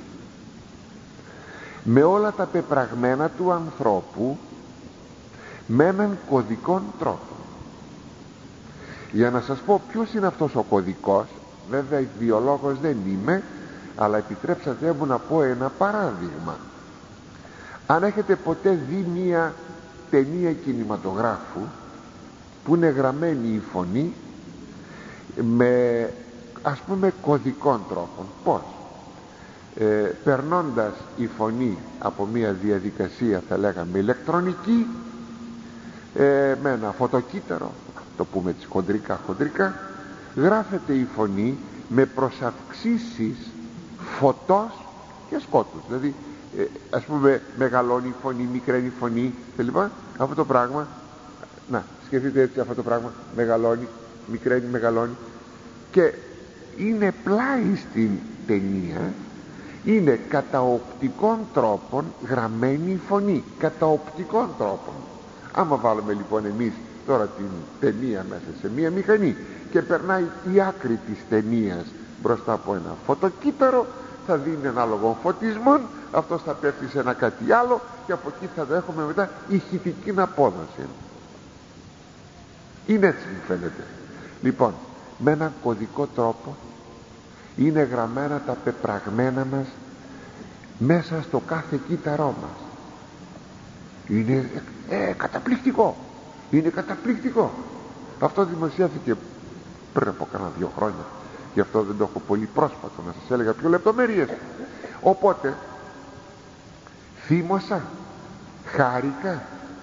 με όλα τα πεπραγμένα του ανθρώπου, με έναν κωδικό τρόπο. Για να σας πω ποιος είναι αυτός ο κωδικός, βέβαια βιολόγος δεν είμαι, αλλά επιτρέψατε μου να πω ένα παράδειγμα. Αν έχετε ποτέ δει μία ταινία κινηματογράφου που είναι γραμμένη η φωνή με, ας πούμε, κωδικών τρόπων, πώς? Περνώντας η φωνή από μία διαδικασία, θα λέγαμε ηλεκτρονική, με ένα φωτοκύτταρο, το πούμε έτσι χοντρικά, γράφεται η φωνή με προσαυξήσεις φωτός και σκότους. Δηλαδή ας πούμε μεγαλώνει η φωνή, μικραίνει η φωνή κλπ. Αυτό το πράγμα, να σκεφτείτε έτσι, αυτό το πράγμα μεγαλώνει, μικραίνει, μεγαλώνει, και είναι πλάι στην ταινία, είναι κατά οπτικών τρόπων γραμμένη η φωνή, κατά οπτικών τρόπων. Άμα βάλουμε λοιπόν εμείς τώρα την ταινία μέσα σε μία μηχανή και περνάει η άκρη της ταινίας μπροστά από ένα φωτοκύτταρο, θα δίνει ανάλογο φωτισμό, αυτός θα πέφτει σε ένα κάτι άλλο και από εκεί θα έχουμε μετά ηχητική απόδοση. Είναι έτσι μου φαίνεται. Λοιπόν, με έναν κωδικό τρόπο είναι γραμμένα τα πεπραγμένα μας μέσα στο κάθε κύτταρό μας. Είναι καταπληκτικό. Είναι καταπληκτικό. Αυτό δημοσιεύθηκε πριν από κάνα 2 χρόνια. Γι' αυτό δεν το έχω πολύ πρόσφατο να σας έλεγα πιο λεπτομέρειες. Οπότε θύμωσα, χάρηκα,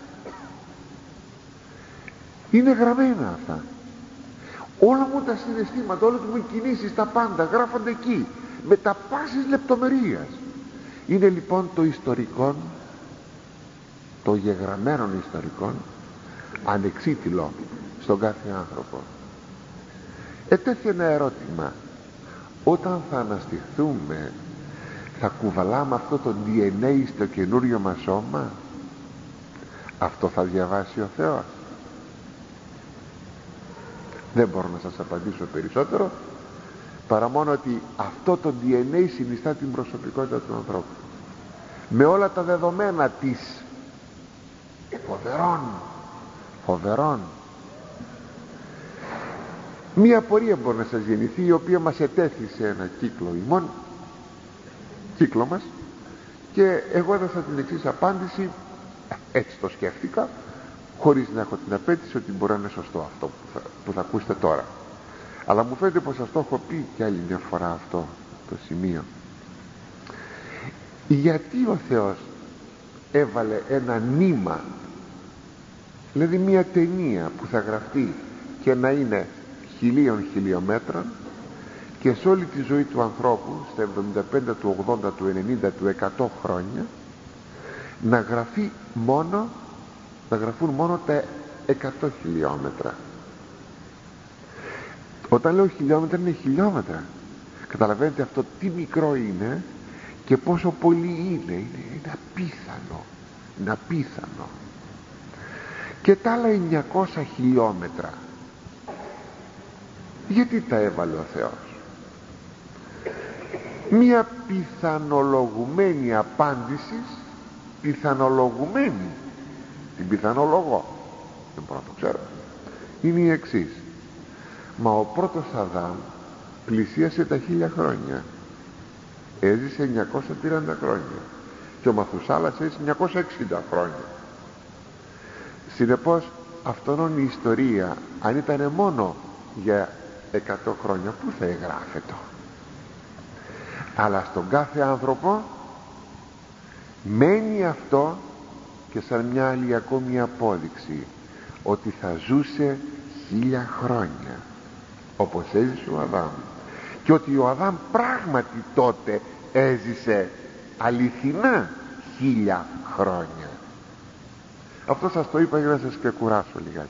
είναι γραμμένα αυτά. Όλα μου τα συναισθήματα, όλες μου οι κινήσεις, τα πάντα γράφονται εκεί με τα πάσης λεπτομερίας. Είναι λοιπόν το ιστορικό, το γεγραμμένο ιστορικό, ανεξίτηλο στον κάθε άνθρωπο. Ετέθη ένα ερώτημα: όταν θα αναστηθούμε, θα κουβαλάμε αυτό το DNA στο καινούριο μας σώμα? Αυτό θα διαβάσει ο Θεός? Δεν μπορώ να σας απαντήσω περισσότερο, παρά μόνο ότι αυτό το DNA συνιστά την προσωπικότητα του ανθρώπου με όλα τα δεδομένα της. Φοβερών. Μία απορία μπορεί να σας γεννηθεί, η οποία μας ετέθη σε ένα κύκλο μας, και εγώ έδωσα την εξής απάντηση, έτσι το σκέφτηκα, χωρίς να έχω την απέτηση ότι μπορεί να είναι σωστό αυτό που θα ακούσετε τώρα, αλλά μου φαίνεται πως σας το έχω πει και άλλη μια φορά αυτό το σημείο. Γιατί ο Θεός έβαλε ένα νήμα, δηλαδή μια ταινία που θα γραφτεί και να είναι 1000 χιλιόμετρων, και σε όλη τη ζωή του ανθρώπου, στα 75, του 80, του 90, του 100 χρόνια, να γραφούν μόνο τα 100 χιλιόμετρα. Όταν λέω χιλιόμετρα, είναι χιλιόμετρα. Καταλαβαίνετε αυτό τι μικρό είναι και πόσο πολύ είναι απίθανο. Και τα άλλα 900 χιλιόμετρα, γιατί τα έβαλε ο Θεός? Μία πιθανολογουμένη απάντηση, την πιθανολογώ, δεν μπορώ να το ξέρω, είναι η εξής: μα ο πρώτος Αδάμ πλησίασε τα 1000 χρόνια, έζησε 930 χρόνια, και ο Μαθουσάλας έζησε 960 χρόνια. Συνεπώς αυτόν η ιστορία, αν ήταν μόνο για 100 χρόνια, πού θα εγγράφεται? Αλλά στον κάθε άνθρωπο μένει αυτό, και σαν μια άλλη ακόμη απόδειξη ότι θα ζούσε 1000 χρόνια όπως έζησε ο Αδάμ, και ότι ο Αδάμ πράγματι τότε έζησε αληθινά 1000 χρόνια. Αυτό σας το είπα για να σας ξεκουράσω λιγάκι.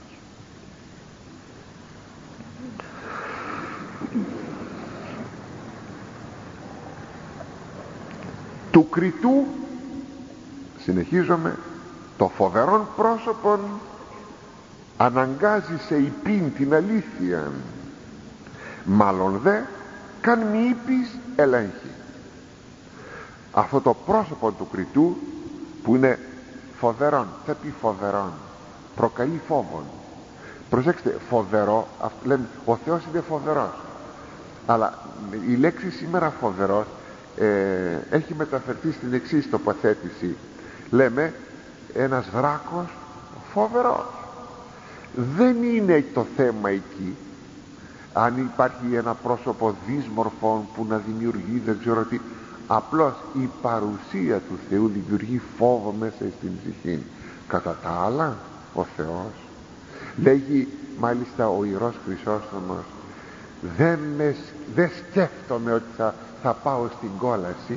Του κριτού, συνεχίζομαι, το φοβερόν πρόσωπον αναγκάζει σε υπήν την αλήθεια, μάλλον δε καν μη είπεις ελέγχει. Αυτό το πρόσωπο του κριτού που είναι φοβερόν, θα πει φοβερόν, προκαλεί φόβον. Προσέξτε, φοβερό, λέμε ο Θεός είναι φοβερός, αλλά η λέξη σήμερα φοβερός έχει μεταφερθεί στην εξής τοποθέτηση. λέμε ένας δράκος φοβερός. Δεν είναι το θέμα εκεί αν υπάρχει ένα πρόσωπο δύσμορφο που να δημιουργεί δεν ξέρω τι. Απλώς η παρουσία του Θεού δημιουργεί φόβο μέσα στην ψυχή. Κατά τα άλλα ο Θεός, λέγει μάλιστα ο Ιερός Χρυσόστομος, δεν σκέφτομαι ότι θα πάω στην κόλαση,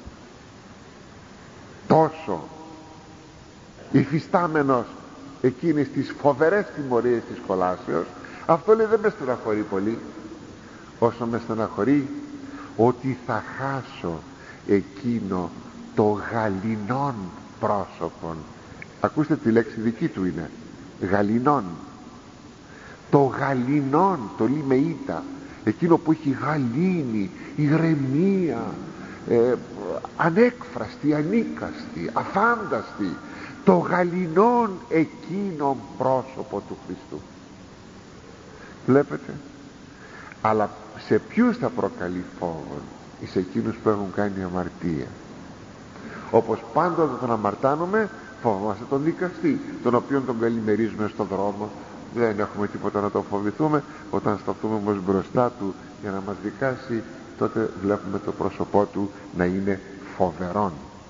τόσο υφιστάμενος εκείνες τις φοβερές τιμωρίες της κολάσεως. Αυτό λέει δεν με στεναχωρεί πολύ, όσο με στεναχωρεί ότι θα χάσω εκείνο το γαληνόν πρόσωπον. Ακούστε τη λέξη δική του είναι γαληνόν. Το γαληνόν, το λέει με ήττα, εκείνο που έχει γαλήνη, ηρεμία, ανέκφραστη, ανίκαστη, αφάνταστη, το γαληνόν εκείνο πρόσωπο του Χριστού. Βλέπετε? Αλλά σε ποιους θα προκαλεί φόβο? Εις εκείνους που έχουν κάνει αμαρτία. Όπως πάντοτε τον αμαρτάνουμε, φοβόμαστε τον δικαστή, τον οποίον τον καλημερίζουμε στον δρόμο. Δεν έχουμε τίποτα να τον φοβηθούμε. Όταν σταθούμε όμως μπροστά του για να μας δικάσει, τότε βλέπουμε το πρόσωπό του να είναι φοβερόν.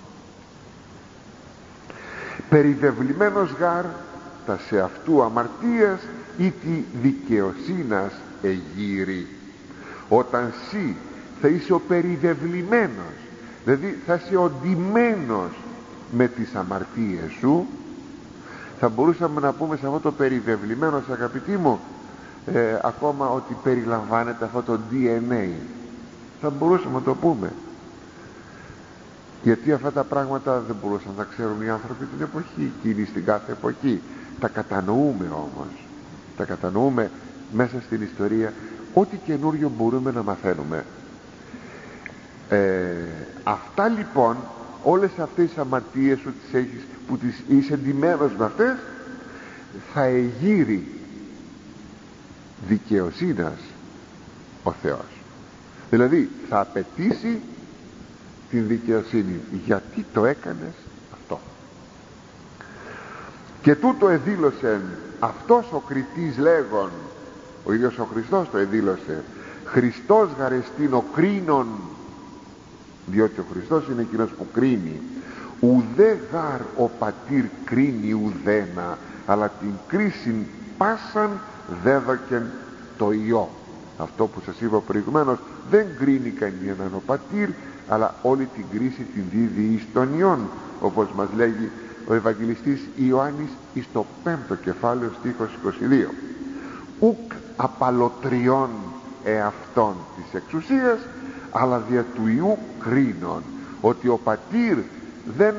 Περιβεβλημένος γάρ τα σε αυτού αμαρτίας ή τη δικαιοσύνας εγείρει. Όταν σύ θα είσαι ο περιβεβλημένος, δηλαδή θα είσαι ο ντυμένος με τις αμαρτίες σου, θα μπορούσαμε να πούμε σε αυτό το περιβεβλημένος, αγαπητοί μου, ακόμα ότι περιλαμβάνεται αυτό το DNA. Θα μπορούσαμε να το πούμε, γιατί αυτά τα πράγματα δεν μπορούσαν να ξέρουν οι άνθρωποι την εποχή εκείνη, στην κάθε εποχή. Τα κατανοούμε όμως, τα κατανοούμε μέσα στην ιστορία. Ό,τι καινούριο μπορούμε να μαθαίνουμε. Αυτά λοιπόν, όλες αυτές τις αμαρτίες που τις έχεις, που τις είσαι ντυμένος με αυτές, θα εγείρει δικαιοσύνας ο Θεός. Δηλαδή θα απαιτήσει την δικαιοσύνη. Γιατί το έκανες αυτό? Και τούτο εδήλωσε αυτός ο κριτής λέγον, ο ίδιος ο Χριστός το εδήλωσε, Χριστός γαρεστήν ο κρίνων, διότι ο Χριστός είναι εκείνος που κρίνει. Ουδέ γαρ ο πατήρ κρίνει ουδένα, αλλά την κρίσιν πάσαν δέδοκεν το Υιό. Αυτό που σας είπα προηγουμένως, δεν κρίνει κανέναν ο πατήρ, αλλά όλη την κρίση την δίδει εις τον Υιόν, όπως μας λέγει ο Ευαγγελιστής Ιωάννης εις το 5ο κεφάλαιο στίχος 22. Ουκ απαλωτριών εαυτών της εξουσίας, αλλά δια του Υιού κρίνων, ότι ο πατήρ δεν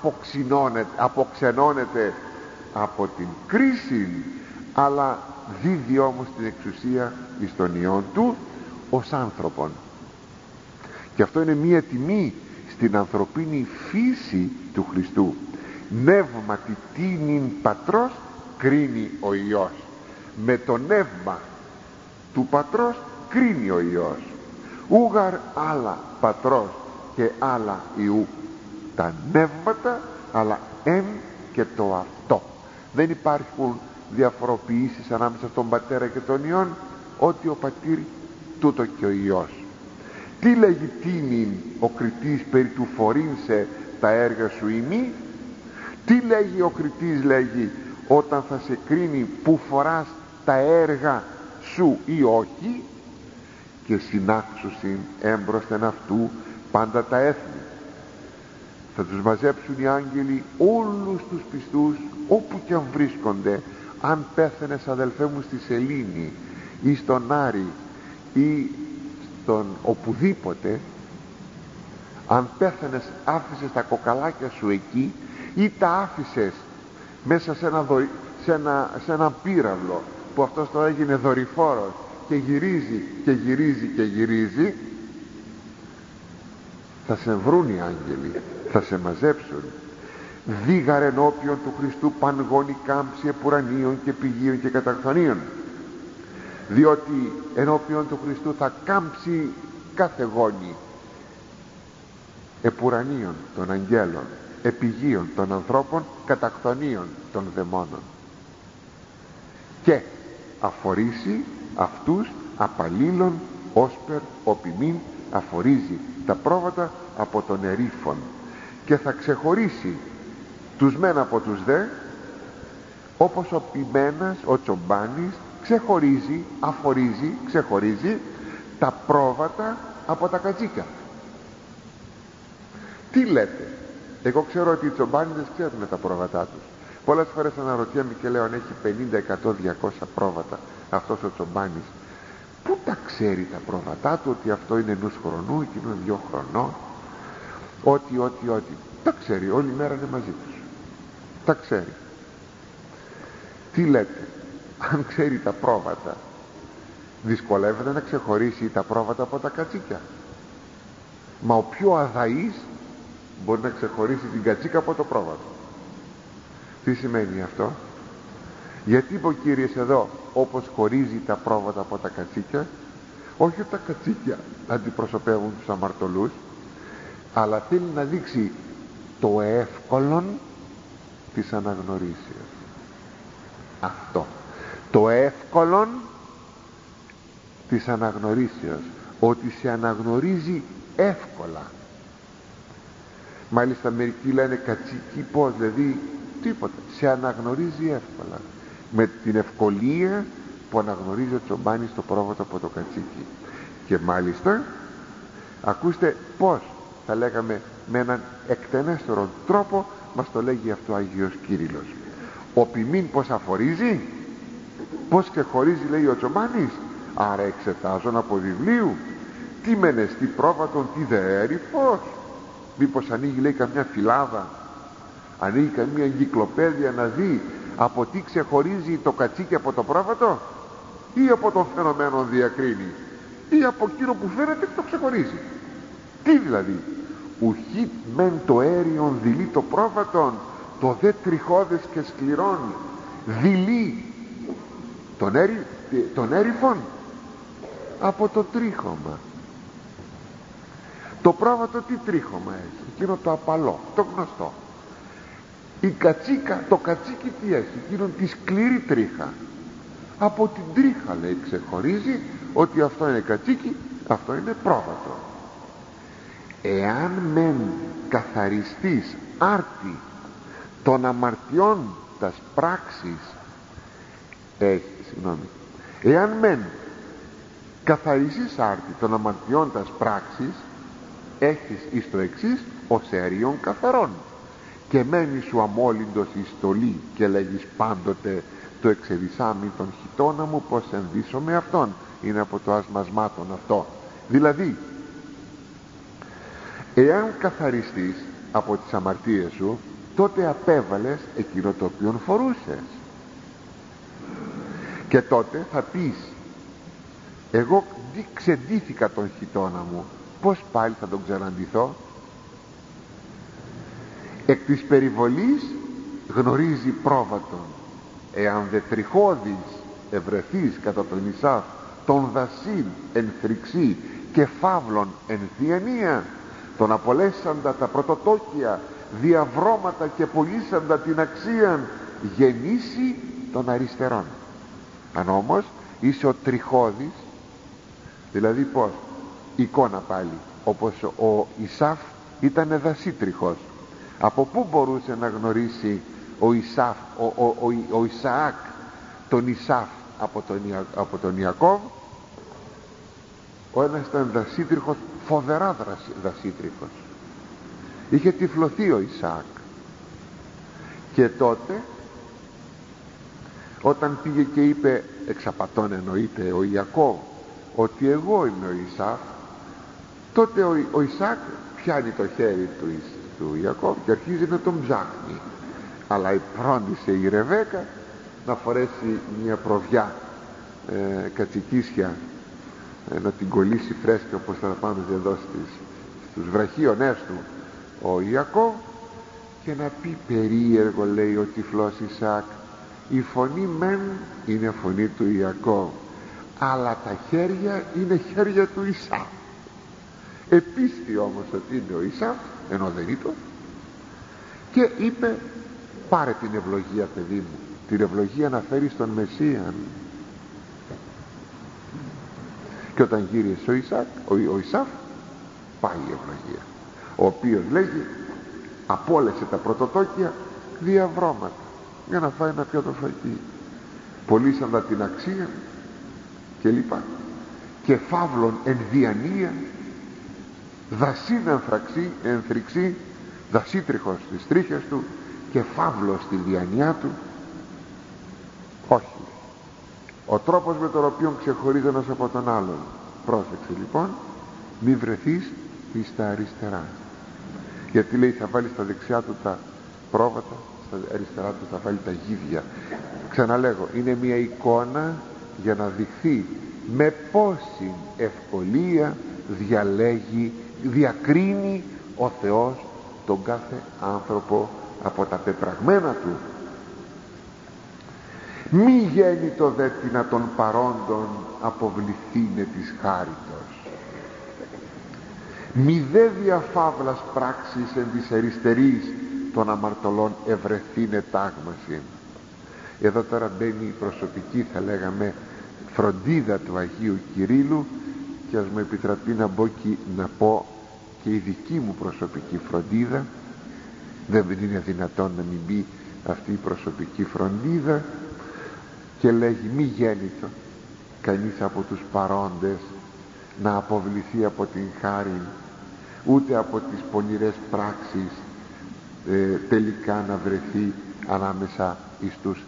αποξενώνεται από την κρίση, αλλά δίδει όμως την εξουσία εις τον Υιόν του ως άνθρωπον. Και αυτό είναι μία τιμή στην ανθρωπίνη φύση του Χριστού. Νεύματι τίνην πατρός κρίνει ο Υιός. Με το νεύμα του πατρός κρίνει ο Υιός. Ούγαρ άλλα πατρός και άλλα Υιού τα νεύματα, αλλά εν και το αυτό. Δεν υπάρχουν διαφοροποιήσεις ανάμεσα στον πατέρα και τον Υιόν, ότι ο πατήρ τούτο και ο Υιός. Τι λέγει τίμην ο κριτής περί του φορήνσε τα έργα σου ημί? Τι λέγει ο κριτής, λέγει, όταν θα σε κρίνει που φοράς τα έργα σου ή όχι? Και συνάξουσιν έμπροσθεν αυτού πάντα τα έθνη. Θα τους μαζέψουν οι άγγελοι όλους τους πιστούς όπου και αν βρίσκονται. Αν πέθαινες, αδελφέ μου, στη Σελήνη ή στον Άρη ή στον οπουδήποτε, αν πέθαινες, άφησες τα κοκαλάκια σου εκεί ή τα άφησες μέσα σε ένα πύραυλο που αυτός τώρα έγινε δορυφόρος και γυρίζει και γυρίζει και γυρίζει, θα σε βρουν οι άγγελοι, θα σε μαζέψουν. Δίγαρ ενώπιον του Χριστού πангώνη κάμψη επουρανίων και πηγίων και καταχθονίων, διότι ενώπιον του Χριστού θα κάμψει κάθε γόνη επουρανίων των αγγέλων, επιγείων των ανθρώπων, κατακτονίων των δαιμόνων, και αφορήσει αυτούς απαλλήλων όσπερ οπιμήν, αφορίζει τα πρόβατα από τον ερήφων, και θα ξεχωρίσει τους μεν από τους δε, όπως ο ποιμένας, ο τσομπάνης ξεχωρίζει, αφορίζει, ξεχωρίζει τα πρόβατα από τα κατσίκια. Τι λέτε? Εγώ ξέρω ότι οι τσομπάνιδες ξέρουν τα πρόβατά τους. Πολλές φορές αναρωτιέμαι και λέω, αν έχει 50, 100, 200 πρόβατα αυτός ο τσομπάνης, πού τα ξέρει τα πρόβατά του? Ότι αυτό είναι ενός χρονού, εκείνο είναι 2 χρονών, ότι τα ξέρει, όλη μέρα είναι μαζί τους, τα ξέρει. Τι λέτε? Αν ξέρει τα πρόβατα, δυσκολεύεται να ξεχωρίσει τα πρόβατα από τα κατσίκια? Μα ο πιο αδαής μπορεί να ξεχωρίσει την κατσίκα από το πρόβατο. Τι σημαίνει αυτό? Γιατί είπε ο Κύριος εδώ, όπως χωρίζει τα πρόβατα από τα κατσίκια? Όχι ότι τα κατσίκια αντιπροσωπεύουν τους αμαρτωλούς, αλλά θέλει να δείξει το εύκολον της αναγνωρίσεως. Αυτό, το εύκολον της αναγνωρίσεως, ότι σε αναγνωρίζει εύκολα. Μάλιστα μερικοί λένε κατσίκι, πως? Δηλαδή τίποτα, σε αναγνωρίζει εύκολα, με την ευκολία που αναγνωρίζει ο τσομπάνης το πρόβατο από το κατσίκι. Και μάλιστα ακούστε πως, θα λέγαμε με έναν εκτενέστερο τρόπο, μας το λέγει αυτό ο Άγιος Κύριλλος. Ο ποιμήν πως αφορίζει, πως και χωρίζει, λέει ο τσομπάνης. Άρα εξετάζον από βιβλίου, τι μένες, τι πρόβατον, τι δε έρηφος. Μήπως ανοίγει, λέει, καμιά φυλάδα, ανοίγει καμία εγκυκλοπαίδεια να δει από τι ξεχωρίζει το κατσίκι από το πρόβατο, ή από το φαινομένο διακρίνει, ή από εκείνο που φαίνεται το ξεχωρίζει? Τι δηλαδή? Ουχή μεν το αέριον δειλεί το πρόβατον, το δε τριχώδες και σκληρών δειλεί τον έρηφον από το τρίχωμα. Το πρόβατο τι τρίχωμα έχει? Εκείνο το απαλό, το γνωστό. Η κατσίκα, το κατσίκι τι έχει? Εκείνον τη σκληρή τρίχα. Από την τρίχα, λέει, ξεχωρίζει ότι αυτό είναι κατσίκι, αυτό είναι πρόβατο. Εάν μεν καθαριστείς άρτη των αμαρτιών τας πράξεις, εάν μεν καθαριστείς άρτη των αμαρτιών τας πράξεις, έχεις εις το εξής ως αερίων καθαρών, και μένει σου αμόλυντος η στολή, και λέγεις πάντοτε το εξεδισάμι τον χιτώνα μου, πως ενδύσω με αυτόν. Είναι από το ασμασμάτων αυτό. Δηλαδή, εάν καθαριστείς από τις αμαρτίες σου, τότε απέβαλες εκείνο το οποίο φορούσες, και τότε θα πεις, εγώ ξεντήθηκα τον χιτώνα μου, πως πάλι θα τον ξαναντηθώ? Εκ της περιβολής γνωρίζει πρόβατον. Εάν δε τριχώδης ευρεθείς κατά τον Ισαύ, τον δασίλ εν θρηξή και φαύλων εν διανία, τον απολέσαντα τα πρωτοτόκια διαβρώματα και πωλήσαντα την αξίαν, γεννήσει των αριστερών. Αν όμως είσαι ο τριχώδης, δηλαδή πως? Εικόνα πάλι, όπως ο Ισαύ ήταν δασίτριχος. Από πού μπορούσε να γνωρίσει ο Ισαάκ τον Ισαύ από τον Ιακώβ? Ο ένας ήταν δασίτριχος, φοβερά δασίτριχος, είχε τυφλωθεί ο Ισαάκ, και τότε όταν πήγε και είπε, εξαπατών εννοείται, ο Ιακώβ, ότι εγώ είμαι ο Ισαύ, τότε ο Ισαάκ πιάνει το χέρι του Ιακώβ και αρχίζει να τον ψάχνει. Αλλά φρόντισε η Ρεβέκα να φορέσει μια προβιά κατσικίσια, να την κολλήσει φρέσκα, όπως θα πάμε εδώ στους βραχίονές του ο Ιακώβ, και να πει, περίεργο, λέει ο τυφλός Ισαάκ, η φωνή μεν είναι φωνή του Ιακώβ, αλλά τα χέρια είναι χέρια του Ισαύ. Επίστη όμως ότι είναι ο Ισαύ, ενώ δεν ήταν, και είπε πάρε την ευλογία παιδί μου, την ευλογία να φέρει στον Μεσσίαν. Και όταν γύρισε ο Ισαύ πάει η ευλογία, ο οποίος λέγει απόλεσε τα πρωτοτόκια διαβρώματα για να φάει ένα πιάτο φαγί, πωλήσαντα την αξία και λοιπά, και φαύλων εν διανία, δασήν ενθρυξή, δασίτριχος στις τρίχες του και φαύλος στη διανοιά του. Όχι, ο τρόπος με τον οποίο ξεχωρίζει ένας από τον άλλον. Πρόσεξε λοιπόν, μη βρεθείς στα αριστερά, γιατί λέει θα βάλει στα δεξιά του τα πρόβατα, στα αριστερά του θα βάλει τα γίδια. Ξαναλέγω, είναι μια εικόνα για να δειχθεί με πόση ευκολία διακρίνει ο Θεός τον κάθε άνθρωπο από τα πεπραγμένα του. Μη γέννητο δε τίνα των παρόντων αποβληθήνε της χάριτος, μη δε διαφαύλας πράξης εν της αριστερής των αμαρτωλών ευρεθήνε τάγμαση. Εδώ τώρα μπαίνει η προσωπική, θα λέγαμε, φροντίδα του Αγίου Κυρίλλου, και ας μου επιτραπεί να πω και η δική μου προσωπική φροντίδα. Δεν είναι δυνατόν να μην μπει αυτή η προσωπική φροντίδα. Και λέγει μη γέννητο κανείς από τους παρόντες να αποβληθεί από την χάρη, ούτε από τις πονηρές πράξεις τελικά να βρεθεί ανάμεσα εις τους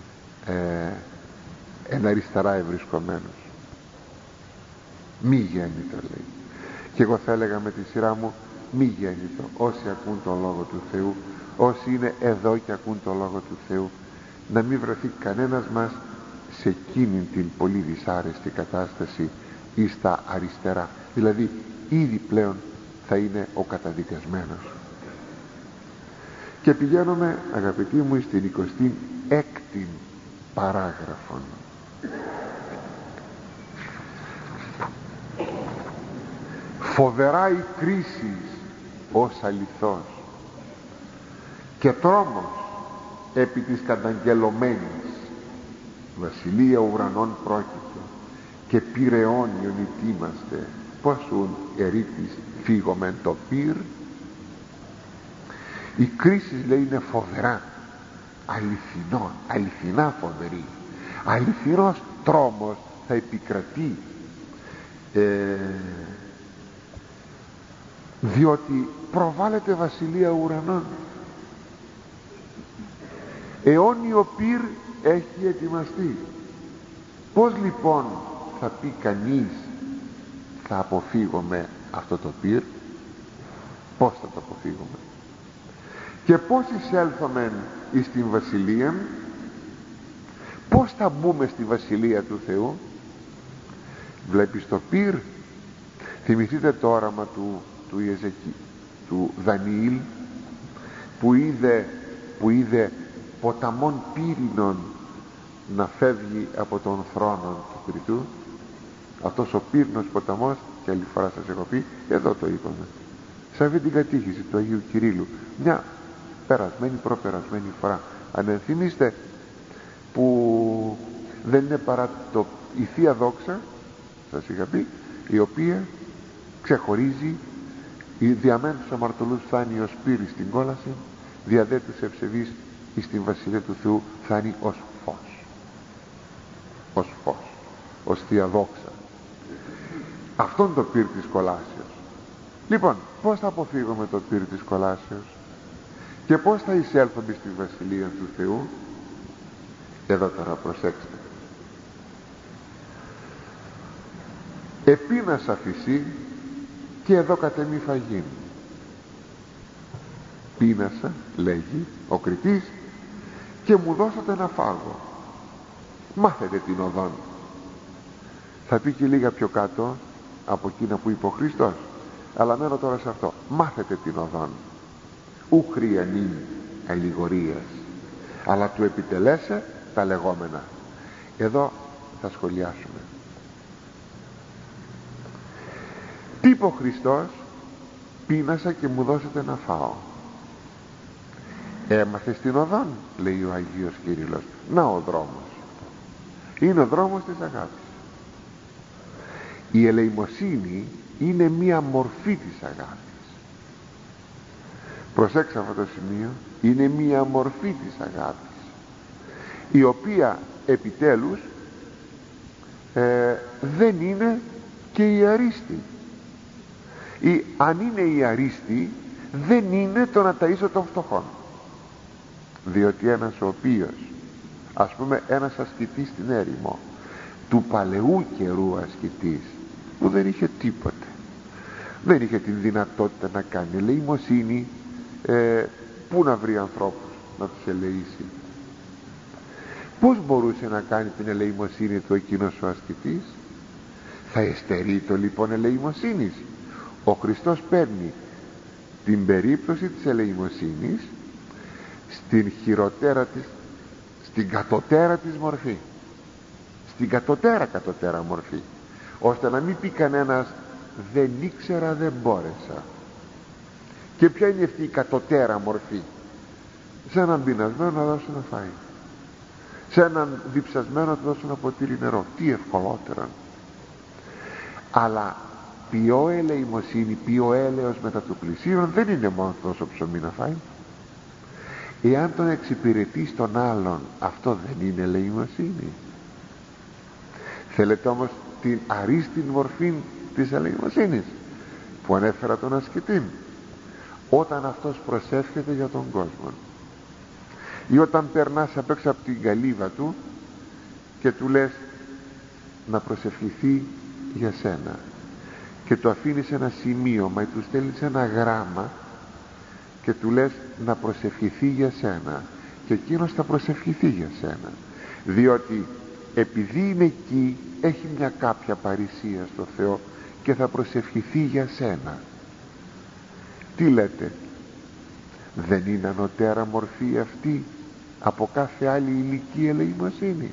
εν αριστερά ευρισκομένους. Μη γέννητο λέει. Και εγώ θα έλεγα με τη σειρά μου μη γέννητο όσοι ακούν τον Λόγο του Θεού, όσοι είναι εδώ και ακούν τον Λόγο του Θεού, να μην βρεθεί κανένας μας σε εκείνη την πολύ δυσάρεστη κατάσταση ή στα αριστερά, δηλαδή ήδη πλέον θα είναι ο καταδικασμένος. Και πηγαίνουμε, αγαπητοί μου, στην 26η παράγραφον. Φοβερά η κρίση ως αληθώς και τρόμος επί της καταγγελωμένης βασιλεία ουρανών πρόκειται και πυρεώνιον ητήμαστε πόσουν ερήτης φύγομεν το πυρ. Η κρίση λέει είναι φοβερά, αληθινά φοβερή, αληθινός τρόμος θα επικρατεί, διότι προβάλλεται βασιλεία ουρανών, αιώνιο πυρ έχει ετοιμαστεί. Πώς λοιπόν θα πει κανείς θα αποφύγουμε αυτό το πυρ? Πώς θα το αποφύγουμε? Και πώς εισέλθομεν εις την βασιλεία? Πώς θα μπούμε στη βασιλεία του Θεού? Βλέπεις το πυρ, θυμηθείτε το όραμα του Δανιήλ που είδε ποταμών πύρινων να φεύγει από τον θρόνο του Κριτού. Αυτός ο πύρινος ποταμός, και άλλη φορά σας έχω πει, εδώ το είπαμε, σε αυτή την κατήχηση του Αγίου Κυρίλλου, μια προπερασμένη φορά, αν ενθυμίστε, που δεν είναι παρά η Θεία Δόξα, σας είχα πει, η οποία ξεχωρίζει διαμέν τους αμαρτωλούς φάνει ως πύρη στην κόλαση, διαδέ τους ευσεβείς εις την βασιλεία του Θεού φάνει ως φως, ως Θεία Δόξα. Αυτόν το πύρ της κολάσεως. Λοιπόν, πώς θα αποφύγουμε το πύρ της κολάσεως και πώς θα εισέλθουμε στη βασιλεία του Θεού? Εδώ τώρα προσέξτε. Επίνασα φυσί και εδώ κατεμεί φαγήν. Πίνασα, λέγει ο κριτής, και μου δώσατε να φάγω. Μάθετε την οδόν. Θα πει και λίγα πιο κάτω από εκείνα που είπε ο Χριστός, αλλά μένω τώρα σε αυτό. Μάθετε την οδόν, ου χρειανή αλληγορίας, αλλά του επιτελέσε τα λεγόμενα. Εδώ θα σχολιάσουμε. Τι είπε ο Χριστός? Πίνασα και μου δώσετε να φάω. Έμαθες την οδόν, λέει ο Αγίος Κύριλλος. Να ο δρόμος. Είναι ο δρόμος της αγάπης. Η ελεημοσύνη είναι μία μορφή της αγάπης. Προσέξτε αυτό το σημείο. Είναι μία μορφή της αγάπης, η οποία επιτέλους δεν είναι και η αρίστη. Ή αν είναι η αρίστη, δεν είναι το να ταΐσω των φτωχών. Διότι ένας ο οποίος, ας πούμε ένας ασκητής στην έρημο, του παλαιού καιρού ασκητής, που δεν είχε τίποτε, δεν είχε την δυνατότητα να κάνει ελεημοσύνη, πού να βρει ανθρώπους να τους ελεήσει? Πώς μπορούσε να κάνει την ελεημοσύνη του εκείνος ο ασκητής? Θα εστερεί το λοιπόν ελεημοσύνης? Ο Χριστός παίρνει την περίπτωση της ελεημοσύνης στην χειροτέρα της, στην κατωτέρα της μορφή, στην κατωτέρα μορφή, ώστε να μην πει κανένας δεν ήξερα, δεν μπόρεσα. Και ποια είναι αυτή η κατωτέρα μορφή? Σε έναν πεινασμένο να δώσω να φάει, σε έναν διψασμένο να του δώσω ένα ποτήρι νερό. Τι ευκολότερα! Αλλά ποιο ελεημοσύνη, ποιο έλεος μετά του πλησίον δεν είναι μόνο τόσο ψωμί να φάει. Εάν τον εξυπηρετείς τον άλλον, αυτό δεν είναι ελεημοσύνη? Θέλετε όμως την αρίστη μορφή της ελεημοσύνης που ανέφερα τον ασκητή? Όταν αυτός προσεύχεται για τον κόσμο, ή όταν περνάς απ' έξω από την καλύβα του και του λες να προσευχηθεί για σένα, και του αφήνεις ένα σημείωμα ή του στέλνεις ένα γράμμα και του λες να προσευχηθεί για σένα, και εκείνος θα προσευχηθεί για σένα, διότι επειδή είναι εκεί έχει μια κάποια παρησία στο Θεό και θα προσευχηθεί για σένα. Τι λέτε? Δεν είναι ανωτέρα μορφή αυτή από κάθε άλλη ηλική ελεημοσύνη?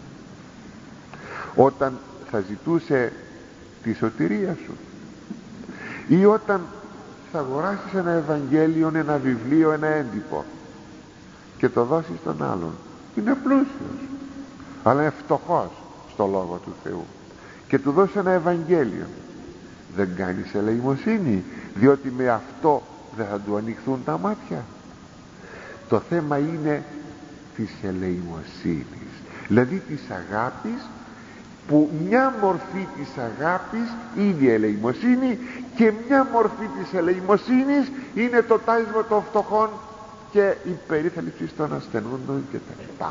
Όταν θα ζητούσε τη σωτηρία σου, ή όταν θα αγοράσεις ένα Ευαγγέλιο, ένα βιβλίο, ένα έντυπο και το δώσεις στον άλλον, είναι πλούσιος αλλά είναι φτωχός στο Λόγο του Θεού, και του δώσεις ένα Ευαγγέλιο, δεν κάνεις ελεημοσύνη? Διότι με αυτό δεν θα του ανοιχθούν τα μάτια. Το θέμα είναι της ελεημοσύνης, δηλαδή της αγάπης, που μια μορφή της αγάπης είναι η ελεημοσύνη και μια μορφή της ελεημοσύνης είναι το τάισμα των φτωχών και η περίθαλψη των ασθενούντων κτλ.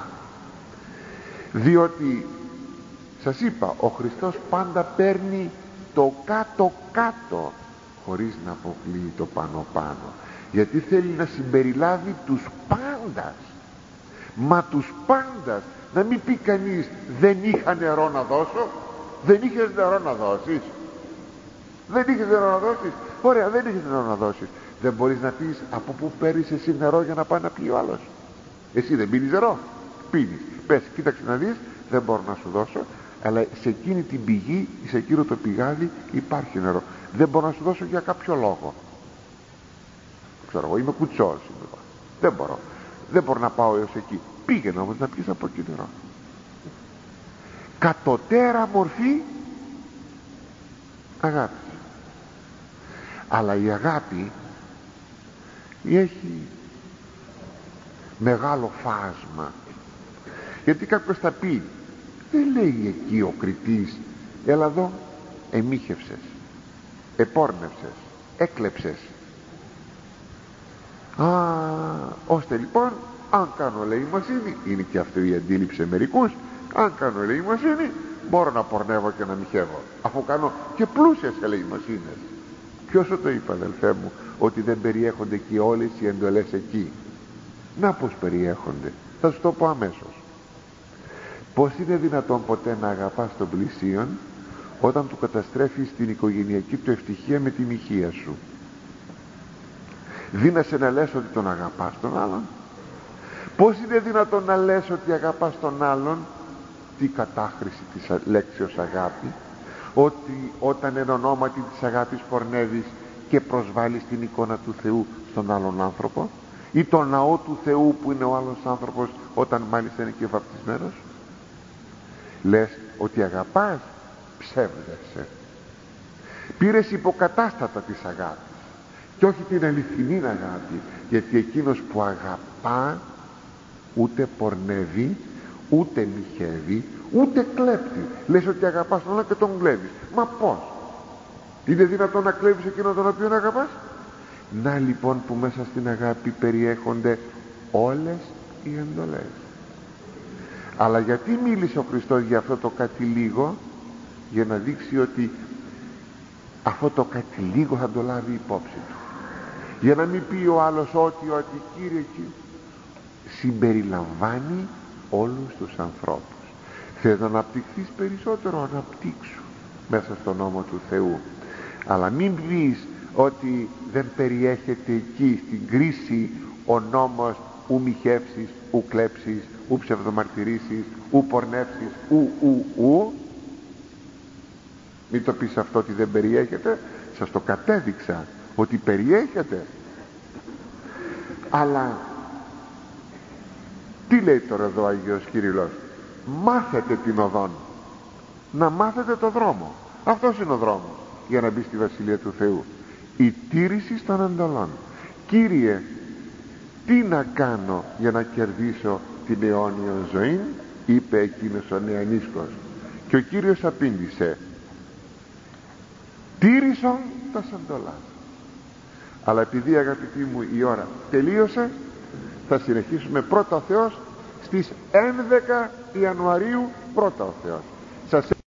Διότι σας είπα, ο Χριστός πάντα παίρνει το κάτω-κάτω χωρίς να αποκλείει το πάνω-πάνω, γιατί θέλει να συμπεριλάβει τους πάντας. Μα τους πάντας, να μην πει κανείς δεν είχα νερό να δώσω. Δεν είχες νερό να δώσεις? Δεν είχες νερό να δώσεις? Ωραία, δεν είχες νερό να δώσεις. Δεν μπορείς να πεις από πού παίρνεις εσύ νερό για να πάει να πει ο άλλος? Εσύ δεν πίνεις νερό? Πίνεις. Πες, κοίταξε να δεις, δεν μπορώ να σου δώσω, αλλά σε εκείνη την πηγή, σε εκείνο το πηγάδι υπάρχει νερό. Δεν μπορώ να σου δώσω για κάποιο λόγο. Ξέρω εγώ, είμαι κουτσός, δεν μπορώ. Δεν μπορώ να πάω έως εκεί. Πήγαινε όμως να πιεις από εκεί νερό. Κατωτέρα μορφή αγάπης. Αλλά η αγάπη έχει μεγάλο φάσμα, γιατί κάποιος θα πει, δεν λέει εκεί ο κριτής, έλα εδώ, εμίχευσες, επόρνευσες, έκλεψες. Ώστε λοιπόν, αν κάνω ελεημοσύνη, είναι και αυτό η αντίληψη μερικούς, αν κάνω ελεημοσύνη μπορώ να πορνεύω και να μοιχεύω, αφού κάνω και πλούσιες ελεημοσύνες. Ποιος σου το είπε, αδελφέ μου, ότι δεν περιέχονται και όλες οι εντολές εκεί? Να πως περιέχονται, θα σου το πω αμέσως. Πως είναι δυνατόν ποτέ να αγαπάς τον πλησίον όταν του καταστρέφεις την οικογενειακή του ευτυχία με τη μοιχεία σου? Δίνεσαι να λες ότι τον αγαπάς τον άλλον? Πως είναι δυνατόν να λες ότι αγαπάς τον άλλον? Τι κατάχρηση της λέξεως αγάπη, ότι όταν εν ονόματι της αγάπης πορνεύεις και προσβάλλεις την εικόνα του Θεού στον άλλον άνθρωπο? ή το ναό του Θεού που είναι ο άλλος άνθρωπος, όταν μάλιστα είναι και βαπτισμένος? Λες ότι αγαπάς, ψεύδεσαι. Πήρες υποκατάστατα της αγάπης και όχι την αληθινή αγάπη, γιατί εκείνος που αγαπά ούτε πορνεύει, ούτε μοιχεύει, ούτε κλέπτει. Λες ότι αγαπάς τον άλλο και τον κλέβεις. Μα πώς? Είναι δυνατόν να κλέβεις εκείνον τον οποίο αγαπάς? Να λοιπόν που μέσα στην αγάπη περιέχονται όλες οι εντολές. Αλλά γιατί μίλησε ο Χριστός για αυτό το κάτι λίγο? Για να δείξει ότι αυτό το κάτι λίγο θα το λάβει υπόψη του. Για να μην πει ο άλλος ότι Κύριε, συμπεριλαμβάνει όλους τους ανθρώπους. Θες να αναπτυχθείς περισσότερο, αναπτύξου μέσα στον νόμο του Θεού. Αλλά μην πεις ότι δεν περιέχεται εκεί στην κρίση ο νόμος ου μοιχεύσεις, ου κλέψεις, ου ψευδομαρτυρήσεις, ου πορνεύσεις, ου. Μην το πεις αυτό ότι δεν περιέχεται. Σας το κατέδειξα ότι περιέχεται. Αλλά τι λέει τώρα εδώ ο Άγιος Κυρиллός? Μάθετε την οδόν, να μάθετε το δρόμο. Αυτός είναι ο δρόμος για να μπει στη Βασιλεία του Θεού. Η τήρηση των εντολών. Κύριε, τι να κάνω για να κερδίσω την αιώνια ζωή? Είπε εκείνος ο νεανίσκος. Και ο Κύριος απήντησε, τήρησον τα εντολά. Αλλά επειδή, αγαπητοί μου, η ώρα τελείωσε, θα συνεχίσουμε πρώτα ο Θεός στις 11 Ιανουαρίου, πρώτα ο Θεός. Σας